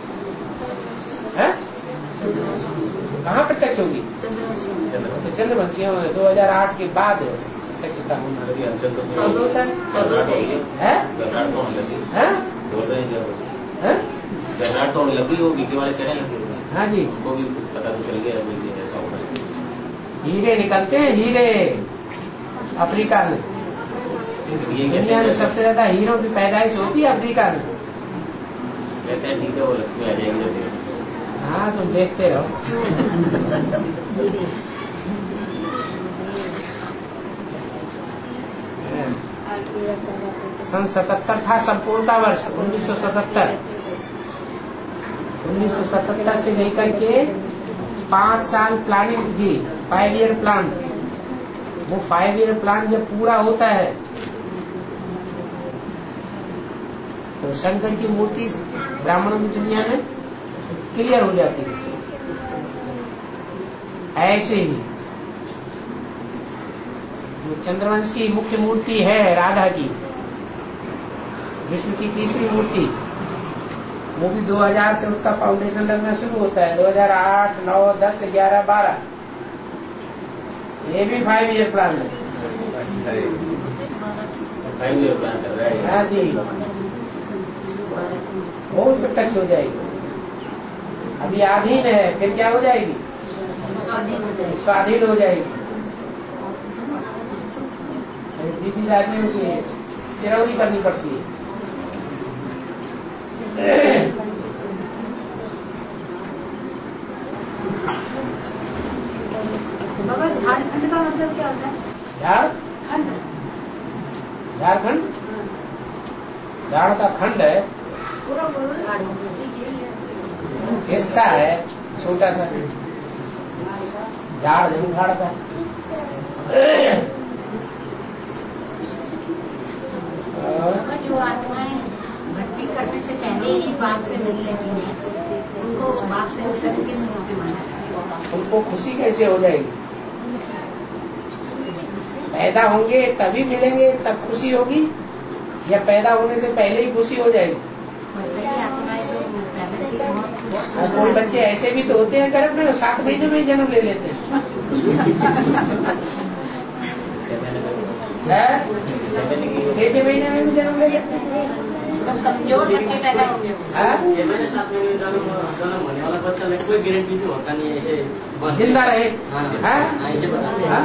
कहाँ प्रत्यक्ष होगी? तो चंद्रवंशियों में 2008 के बाद प्रत्यक्षता होना तो लगी होगी के वाले कहने लगे। हाँ जी, उनको भी पता तो चल गया ऐसा होगा। हीरे निकलते हैं, हीरे अफ्रीका में। दुनिया में सबसे ज्यादा हीरों की पैदाइश होती है अफ्रीका में। कहते हैं ठीक है, वो लक्ष्मी आ जाएंगे। हाँ, तुम देखते रहो। सन 77 था संपूर्णता वर्ष 1977। 1977 से लेकर के 5 साल प्लानिंग की, 5 ईयर प्लान। वो 5 ईयर प्लान जब पूरा होता है तो शंकर की मूर्ति ब्राह्मणों की दुनिया में क्लियर हो जाती है। ऐसे ही जो चंद्रवंशी मुख्य मूर्ति है राधा की, विष्णु की तीसरी मूर्ति, वो भी 2000 से उसका फाउंडेशन लगना शुरू होता है। 2008, 9, 10, 11, 12 ये भी 5 ईयर प्लान है। 5 ईयर प्लान चल रहा है। हाँ जी, वो प्रत्यक्ष हो जाएगी। अभी आधीन है, फिर क्या हो जाएगी? स्वाधीन हो जाएगी। दीदी आदमियों की चिरौरी करनी पड़ती है। बाबा झारखंड का मतलब क्या होता है? झारखंड, झारखंड झाड़ का खंड है, हिस्सा है छोटा सा। झाड़ जरूर झाड़ का। जो आत्माएं भक्ति करने से पहले ही बाप से मिल लेती हैं, उनको बाप से मिलने किस रूप में माना जाए? उनको खुशी कैसे हो जाएगी? पैदा होंगे तभी मिलेंगे, तब खुशी होगी, या पैदा होने से पहले ही खुशी हो जाएगी? और कोई बच्चे ऐसे भी तो होते हैं गर्भ में 7 महीने में ही जन्म ले लेते हैं। 6 महीने में भी जन्म ले लेते हैं। कमजोर बच्चे पैदा होंगे। 6 महीने 7 महीने में जन्म होने वाला बच्चा कोई गारंटी भी होता नहीं है ऐसे जिंदा रहे। ऐसे बताते हैं।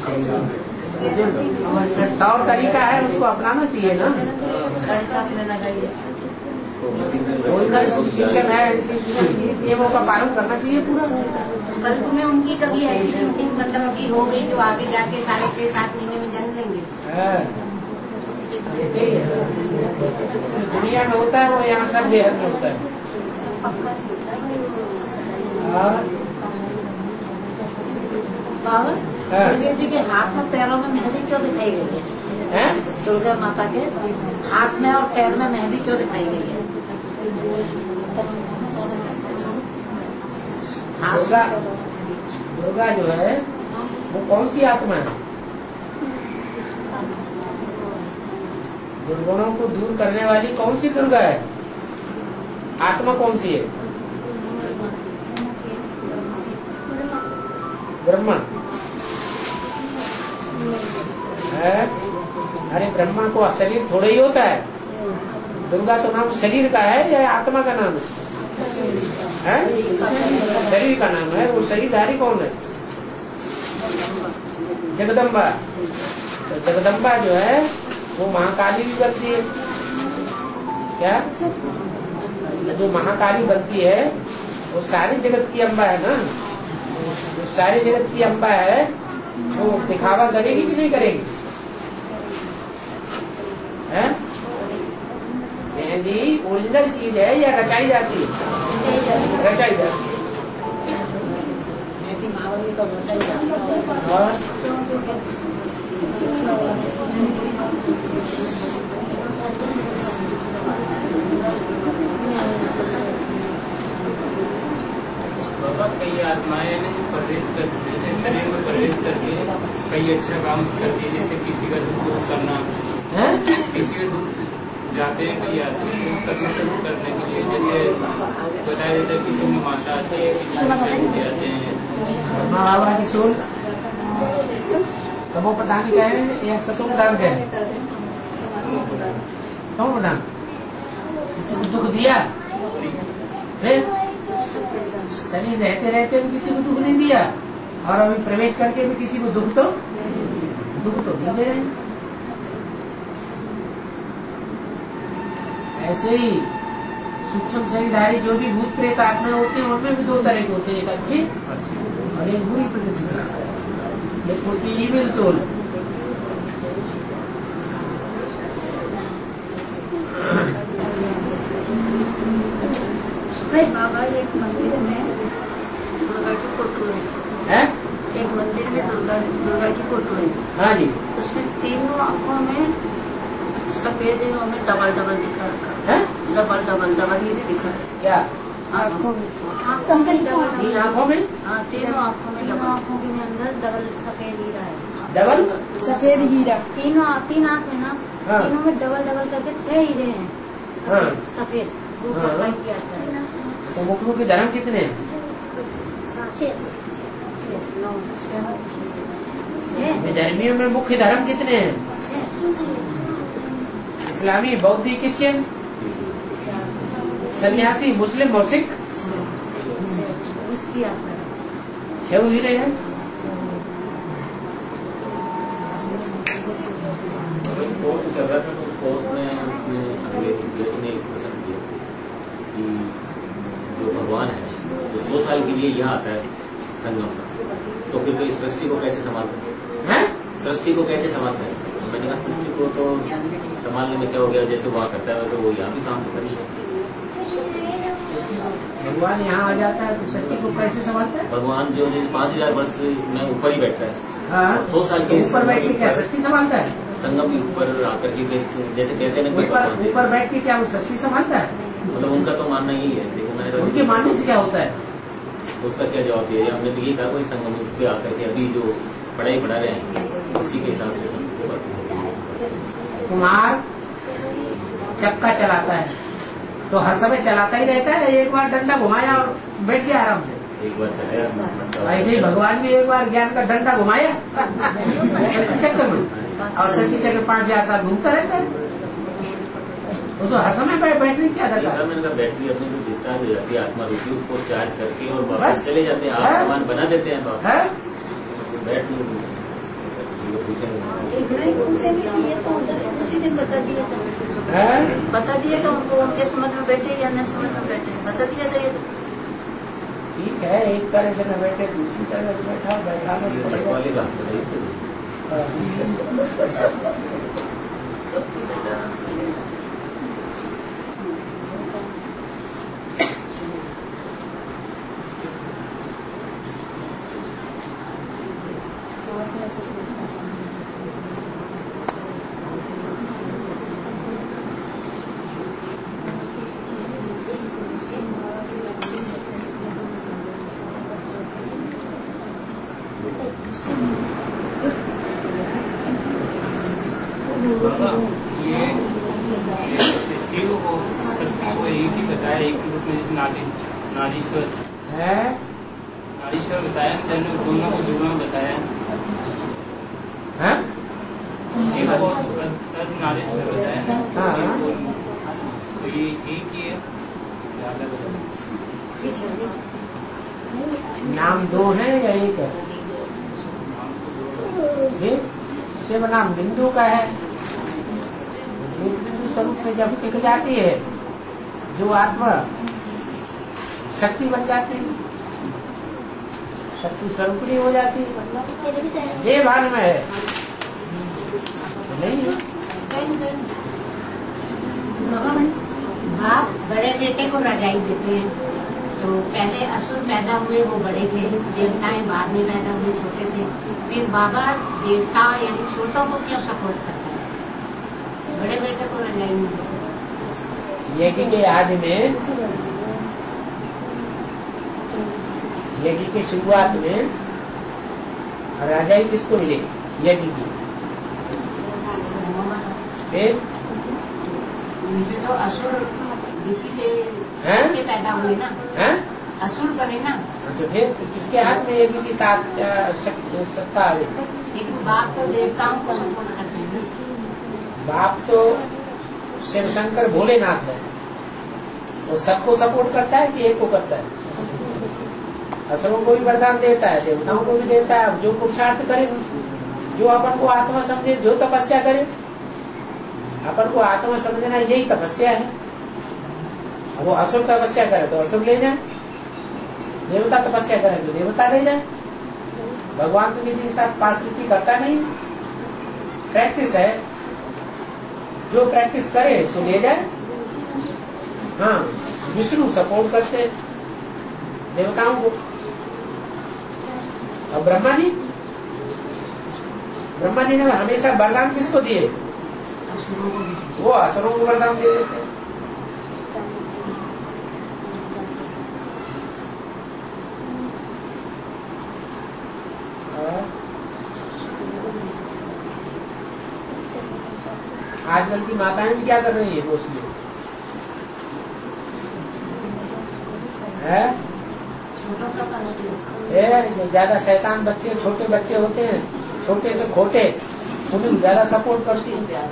तौर तरीका है, उसको अपनाना चाहिए ना। कोई का इंस्टीट्यूशन है, नियमों का पालन करना चाहिए पूरा। कल्प में उनकी कभी ऐसी मतलब अभी हो गई जो आगे जाके 6.5-7 महीने में जन्म लेंगे। दुनिया में होता है वो, यहाँ सब बेहद में होता है। दुर्गा जी के हाथ में पैरों में मेहंदी क्यों दिखाई गई है? दुर्गा माता के हाथ में और पैर में मेहंदी क्यों दिखाई गई है? दुर्गा जो है वो कौन सी आत्मा है? दुर्गुणों को दूर करने वाली कौन सी दुर्गा है? आत्मा कौन सी है? ब्रह्मा है। अरे ब्रह्मा को शरीर थोड़ा ही होता है। दुर्गा तो नाम शरीर का है या आत्मा का नाम है? शरीर का नाम है। वो शरीरधारी कौन है? जगदम्बा। तो जगदम्बा जो है वो महाकाली भी बनती है। क्या जो महाकाली बनती है वो सारी जगत की अम्बा है ना। जो सारी जगत की अम्बा है वो दिखावा करेगी कि नहीं करेगी? है? मेहंदी ओरिजिनल चीज है या रचाई जाती है? रचाई जाती है। तो रचाई जाती है। आत्माएं ने जो प्रवेश करते, जैसे शरीर में प्रवेश करके कई अच्छा काम करती है, जैसे किसी का दुख दूर करना, किसी का दुख जाते हैं कई आदमी दुख करने के लिए, जैसे बताया जाता है किसी में माता आती है, किसी में आते हैं माँ बाबा की सोल तमो प्रधान क्या है या सतो प्रधान क्या है? तमो प्रधान। किसी को दुख दिया, फिर शरीर रहते रहते भी किसी को दुख नहीं दिया, और अभी प्रवेश करके भी किसी को दुख तो नहीं दे रहे। ऐसे ही सूक्ष्म शरीरधारी जो भी भूत प्रेत आत्मा होते हैं उनमें भी दो तरह के होते हैं, एक अच्छी और एक बुरी प्रकृति। एक होती है इविल सोल। भाई बाबा एक मंदिर में दुर्गा की फोटो है, एक मंदिर में दुर्गा की फोटो है। हाँ जी। उसमें तीनों आंखों में सफेद है, में डबल दिखा रखा है, डबल ही दिखा रखा। क्या आंखों में? आंखों में? हाँ, तीनों आंखों में, आंखों के अंदर डबल सफेद हीरा है। डबल सफेद हीरा, तीन आंख है ना, तीनों में डबल करके 6 हीरे हैं सफेद। तो मुखलू के धर्म कितने हैं? 6। धर्मियों में मुख्य धर्म कितने हैं? 6। इस्लामी, बौद्ध, क्रिश्चियन, सन्यासी, मुस्लिम और सिख। उसकी आता है 6 हीरे हैं। कोर्स चल रहा था तो उस कोर्स में अगले ने पसंद किया कि जो भगवान है जो 100 साल के लिए यहाँ आता है संगम पर, तो फिर कोई सृष्टि को कैसे संभालता है? सृष्टि को कैसे संभालता है? मैंने कहा सृष्टि को तो संभालने में क्या हो गया, जैसे वहाँ करता है वैसे वो यहाँ भी काम तो करी है। भगवान यहाँ आ जाता है तो सृष्टि को कैसे संभालता है? भगवान जो 5000 वर्ष में ऊपर ही बैठता है। हाँ, 100 साल के ऊपर बैठ के क्या सृष्टि संभालता है? संगम के ऊपर आकर के जैसे कहते हैं ना, ऊपर बैठ के क्या वो सृष्टि संभालता है? मतलब उनका तो मानना यही है, लेकिन मैंने कहा उनके मानने से क्या होता है? उसका क्या जवाब दिया? हमने तो ये कहा कोई संगम पे आकर के अभी जो पढ़ाई पढ़ा रहे हैं उसी के हिसाब से कुमार चक्का चलाता है तो हर समय चलाता ही रहता है, एक बार डंडा घुमाया और बैठ गया आराम से। एक बार चलाया, ऐसे ही भगवान भी एक बार ज्ञान का डंडा घुमाया चक्कर में, और सच्ची चक्कर 5000 साल घूमता रहता है। उसको हर समय बैटरी क्या दरकार है? मैंने कहा बैटरी अपनी जो डिस्चार्ज हो जाती है आत्मा रूपी, उसको चार्ज करके और वापस चले जाते हैं, आप सामान बना देते हैं बैटरी उनसे भी किए तो उसी दिन बता दिए तो उनको उनके समझ में बैठे या न समझ में बैठे बता दिया जाइए तो ठीक है। एक तरह से न बैठे दूसरी तरह से बैठा वाली बात नारीश्वर है, नारीश्वर बताया, दोनों को जुड़वा बताया है, नारीश्वर बताया। तो ये एक ही है, नाम 2 है या 1 है? शिव नाम बिंदु का है। एक बिंदु स्वरूप में जब टिक जाती है जो आत्मा शक्ति बन जाती है, शक्ति स्वरूपणी हो जाती है। ये भान में है नहीं? बाप बड़े बेटे को रजाई देते हैं, तो पहले असुर पैदा हुए वो बड़े थे, देवताएं बाद में पैदा हुए छोटे थे। फिर बाबा देवता यानी छोटों को क्यों सपोर्ट करता है? बड़े बेटे को रजाई नहीं देते। यज्ञ के आदि में यज्ञ की शुरुआत में राजाई किसको मिलेगी? यज्ञ की। मुझे तो असुर रीति से पैदा हुए ना, असुर बने ना, तो फिर किसके हाथ में यज्ञ की सत्ता आ गई? लेकिन बाप तो देवताओं को सपोर्ट करते हैं। बाप तो शिव शंकर भोलेनाथ है, वो सबको सपोर्ट करता है कि एक को करता है? असुरों को भी वरदान देता है, देवताओं को भी देता है। अब जो पुरुषार्थ करे, जो अपन को आत्मा समझे, जो तपस्या करे, अपन को आत्मा समझना यही तपस्या है। अब वो असुर तपस्या करे तो असुर ले जाए, देवता तपस्या करे तो देवता ले जाए। भगवान तो किसी के साथ पार्षदि करता नहीं, प्रैक्टिस है, जो प्रैक्टिस करे सो ले जाए। हाँ, विष्णु सपोर्ट करते देवताओं को। और ब्रह्मा जी ने हमेशा वरदान किसको दिए? वो असुरों को वरदान दे देते हैं। आजकल की माताएं भी क्या कर रही है मोस्टली? ज्यादा शैतान बच्चे, छोटे बच्चे होते हैं, छोटे से खोटे, उन्हें ज्यादा सपोर्ट करती है।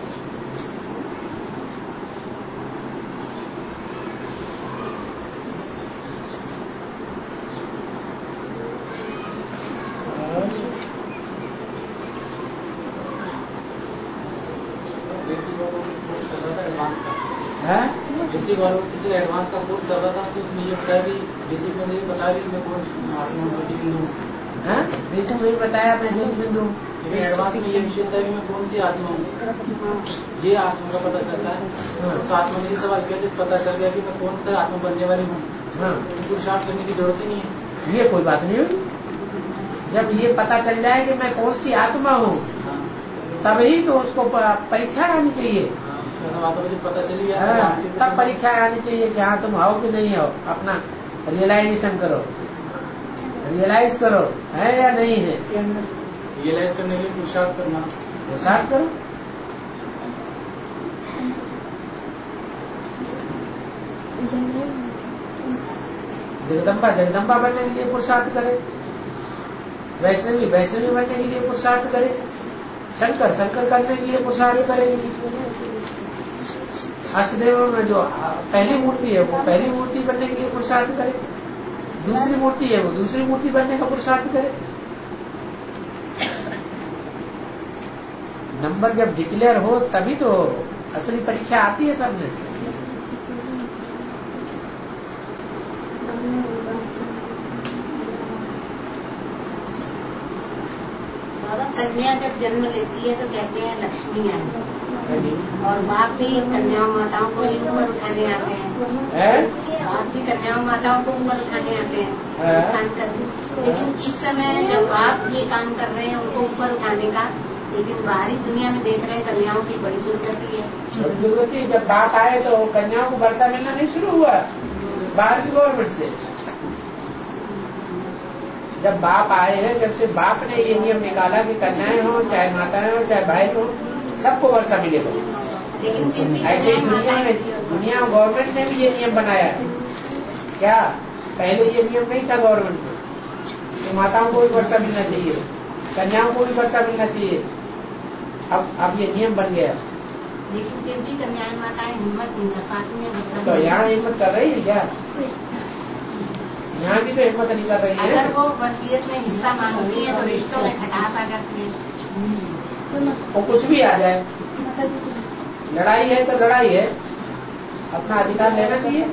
बेसिक और किसी एडवांस का कोर्स कर रहा था तो उसमें ये बताया कि बेसिक में नहीं बताया कि मैं कौन बिंदु बेसिक में बताया मैं बिंदु, लेकिन एडवांस में ये विषय था कि मैं कौन सी आत्मा हूँ, ये आत्मा का पता चलता है। उस आत्मा में सवाल कैसे पता चल गया कि मैं कौन सा आत्मा बनने वाली हूँ? पुरुषार्थ करने की जरूरत ही नहीं है। ये कोई बात नहीं हुई। जब ये पता चल जाए कि मैं कौन सी आत्मा हूँ, तभी तो उसको परीक्षा आनी चाहिए। मुझे पता चली तब परीक्षा आनी चाहिए कि हाँ तुम आओ कि नहीं आओ। अपना रियलाइजेशन करो, रियलाइज करो है या नहीं है। रियलाइज करने के लिए पुरुषार्थ करना, पुरुषार्थ करो। जगदम्बा बनने के लिए पुरुषार्थ करे, वैष्णवी बनने के लिए पुरुषार्थ करे, शंकर करने के लिए पुरुषार्थ करेगी। अष्टदेव में जो पहली मूर्ति है वो पहली मूर्ति बनने के लिए पुरुषार्थ करे, दूसरी मूर्ति है वो दूसरी मूर्ति बनने का पुरुषार्थ करे। नंबर जब डिक्लेयर हो तभी तो असली परीक्षा आती है सब में। कन्या जब जन्म लेती है तो कहते हैं लक्ष्मी आई, और बाप भी कन्या माताओं को ही ऊपर उठाने आते हैं। बाप भी कन्या माताओं को ऊपर उठाने आते हैं काम करने। लेकिन इस समय जब बाप ये काम कर रहे हैं उनको ऊपर उठाने का, लेकिन बाहरी दुनिया में देख रहे हैं कन्याओं की बड़ी दुर्गति है। जब बाप आए तो कन्याओं को वर्षा मिलना नहीं शुरू हुआ बाहर की गवर्नमेंट से। जब बाप आए हैं, जब से बाप ने ये नियम निकाला कि कन्याएं हो चाहे माताएं हो चाहे भाई हो, सबको वर्षा मिलेगा। लेकिन ऐसे ही दुनिया गवर्नमेंट ने भी ये नियम बनाया है। क्या पहले ये नियम नहीं था गवर्नमेंट में कि माताओं को भी वर्षा मिलना चाहिए, कन्याओं को भी वर्षा मिलना चाहिए। अब ये नियम बन गया। लेकिन फिर भी कन्याएं माताएं हिम्मत नहीं कर पाती है। तो यहाँ हिम्मत कर रही है क्या? यहाँ भी तो हिम्मत नहीं कर रही है। अगर वो वसीयत में हिस्सा मांगती है तो रिश्तों में खटास आ जाती है। वो कुछ भी आ जाए, लड़ाई है तो लड़ाई है, अपना अधिकार लेना चाहिए।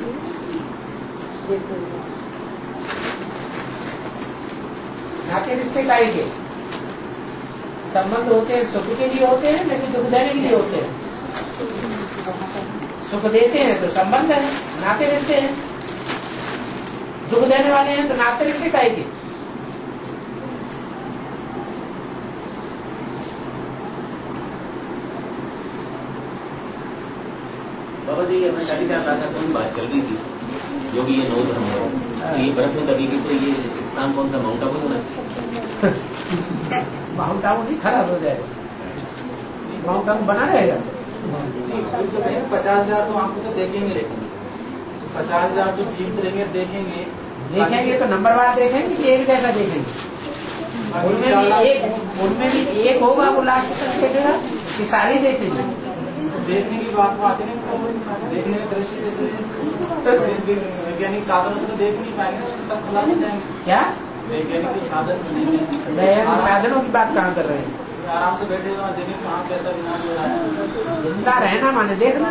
नाते रिश्ते काहे के संबंध होते हैं, सुख के लिए होते हैं लेकिन दुख देने के लिए होते हैं। सुख देते हैं तो संबंध है, नाते रिश्ते हैं। दुख देने वाले हैं तो नाते रिश्ते काहे के? बाबा बाबा जी हमें 4.5 लाख की बात चल रही थी, जो कि ये 9 धर्म है, ये बर्फ में दबेगी तो ये स्थान कौन सा माउंट आबू होना चाहिए? माउंट आबू नहीं खराब हो जाएगा, माउंट आबू बना रहेगा। 50,000 तो आंखों से देखेंगे, लेकिन 50,000 तो जीवित रहेंगे, देखेंगे तो नंबरवार देखेंगे कि एक जैसा देखेंगे? उनमें भी एक होगा वो लास्ट तक देखेगा कि सारे देखेंगे? देखने की बात को आते नहीं, देखने के दृश्य वैज्ञानिक साधन से तो देख नहीं पाएंगे, सब खुला हो जाएंगे। क्या वैज्ञानिक साधन नहीं है? साधनों की बात कहाँ कर रहे हैं? आराम से बैठे हुए जमीन कहाँ कैसा विनाश हो रहा है, जिंदा रहना माने देखना,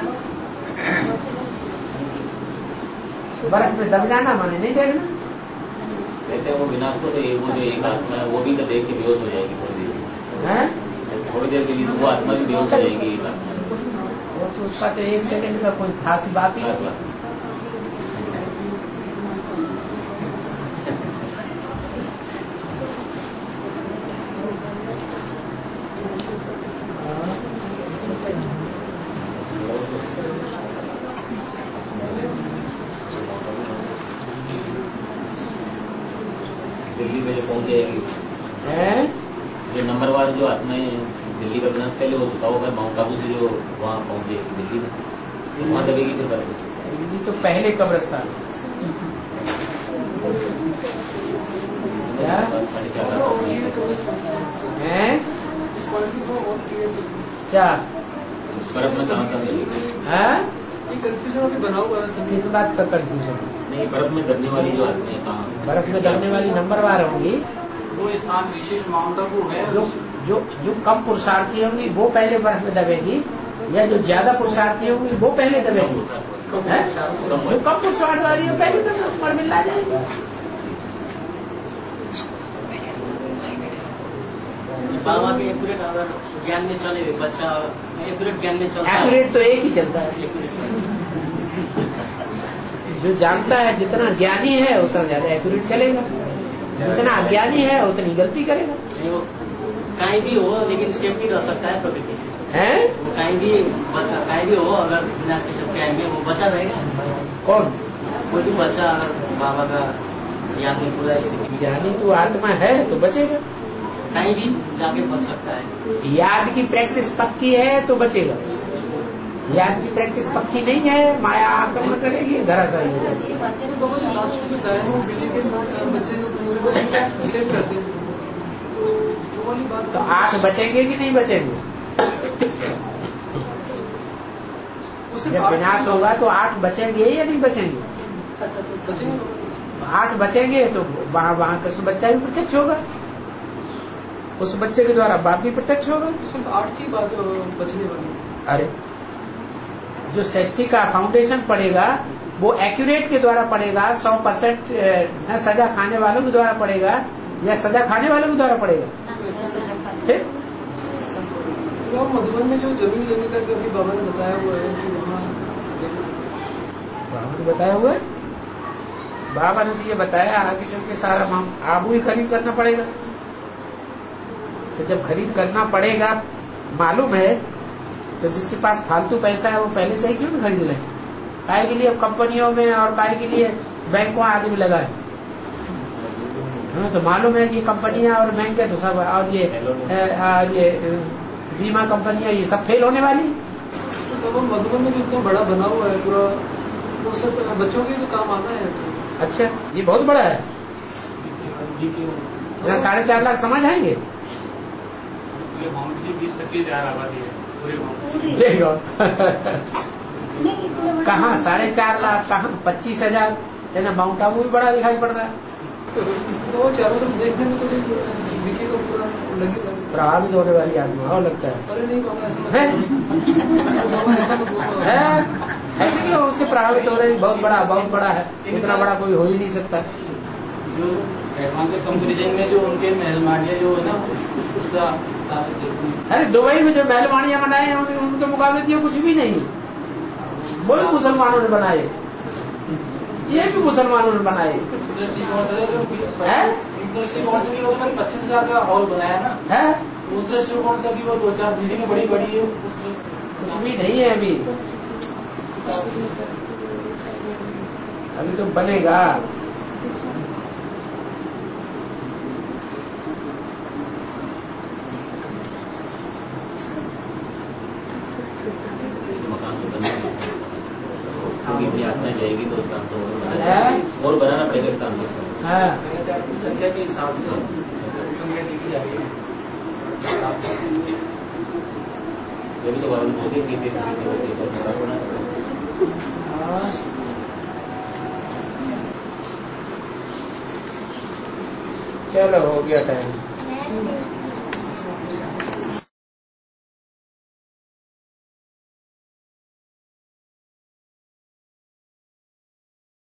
बर्फ में दब जाना माने नहीं देखना। कहते हैं वो विनाश को तो वो जो एक आत्मा है वो भी तो देख के बेहोश हो जाएगी थोड़ी देर के लिए, तो वो आत्मा भी बेहोश हो जाएगी एक आत्मा। वो तो उसका तो 1 सेकंड का कोई खास बात ही नहीं। दिल्ली में जो पहुंच जाएगी जो नंबरवार जो आत्माएं दिल्ली का विनाश पहले हो चुका होगा, माउंट आबू से जो वहाँ पहुंच जाएगी दिल्ली में, वहाँ दबेगी फिर बर्फ। दिल्ली तो पहले कब्रिस्तान है। क्या बर्फ में कहाँ दबेगी? कन्फ्यूजन बना हुआ है, किस बात का कन्फ्यूजन? नहीं, बर्फ में दबने वाली जो आत्माएं कहाँ? बर्फ में दबने वाली नंबरवार होंगी, वो स्थान विशेष माउंट आबू है। जो कम पुरुषार्थी होंगी वो पहले बर्फ में दबेगी, या जो ज्यादा पुरुषार्थी होंगी वो पहले दबेगी? जो कम पुरुषार्थ वाली है पहले तो ऊपर में ला जाएगी। बाबा के एक्यूरेट अगर ज्ञान में चले बच्चा एक्यूरेट ज्ञान में चलता है, एक्यूरेट तो एक ही चलता है, जो जानता है जितना ज्ञानी है उतना ज्यादा एक्यूरेट चलेगा, जितना अज्ञानी है उतनी गलती करेगा। कहीं भी हो लेकिन सेफ्टी रह सकता है प्रकृति से, है वो कहीं भी बच्चा कहीं भी हो अगर विनाश के सब आएंगे वो बचा रहेगा। कौन? कोई भी बच्चा अगर बाबा का याद में पूरा स्थिति ज्ञानी तो आत्मा है तो बचेगा, कहीं भी जाके बच सकता है। याद की प्रैक्टिस पक्की है तो बचेगा, याद की प्रैक्टिस पक्की नहीं है माया आक्रमण करेगी, धराशायी हो जाएगी। तो 8 बचेंगे कि नहीं बचेंगे? जब विनाश होगा तो 8 बचेंगे या नहीं बचेंगे? 8 बचेंगे तो वहाँ का बच्चा भी प्रत्यक्ष होगा, उस बच्चे के द्वारा बाप भी प्रत्यक्ष होगा। सिर्फ 8 की बात बचने वाली। अरे जो सृष्टि का फाउंडेशन पड़ेगा वो एक्यूरेट के द्वारा पड़ेगा, 100% न सजा खाने वालों के द्वारा पड़ेगा या सजा खाने वालों के द्वारा पड़ेगा। मधुबन में जो जमीन लेने का जो अभी बाबा ने बताया हुआ है, बाबा ने बताया हुआ है, बाबा ने तो ये बताया आगे चल के सारा आबू ही खरीद करना पड़ेगा। तो जब खरीद करना पड़ेगा मालूम है तो जिसके पास फालतू पैसा है वो पहले से ही क्यों नहीं खरीद ले? काय के लिए अब कंपनियों में और काय के लिए बैंकों आदि में लगा है, तो मालूम है कि कंपनियां और बैंक है तो सब, और ये बीमा कंपनियां ये सब फेल होने वाली। तो मधुबन में जो इतना बड़ा बना हुआ है पूरा, वो सब बच्चों के तो काम आता है। अच्छा, ये बहुत बड़ा है, यहाँ 4.5 लाख समझ आएंगे। 20-25 हजार आबादी है पूरे कहाँ 4.5 लाख, कहाँ 25,000 है ना। माउंट आबू भी बड़ा दिखाई पड़ रहा है, तो चारों तरफ देखने में तो पूरा प्रभावित होने वाली आदमी और लगता है। अरे नहीं बाबा ऐसे क्यों उससे प्रभावित हो रही? बहुत बड़ा है, इतना बड़ा कोई हो ही नहीं सकता। जो एडवांस कंपेरिजन में जो उनके महलमानियां जो है ना उसका, अरे दुबई में जो महलमानियां बनाए हैं उनके मुकाबले तो कुछ भी नहीं, वो भी मुसलमानों ने बनाए, ये भी मुसलमानों ने बनाए। इस दृष्टिकोण से 25,000 का हॉल बनाया ना है, उस दृष्टिकोण से वो 2-4 बिल्डिंग बड़ी है, कुछ भी नहीं है अभी। अभी तो बनेगा। इतनी आत्माएं जाएगी तो उसका तो और बनाना पड़ेगा इस काम को। संख्या के हिसाब से संख्या देखी जा रही है। ये भी तो बात होगी कि चलो हो गया टाइम।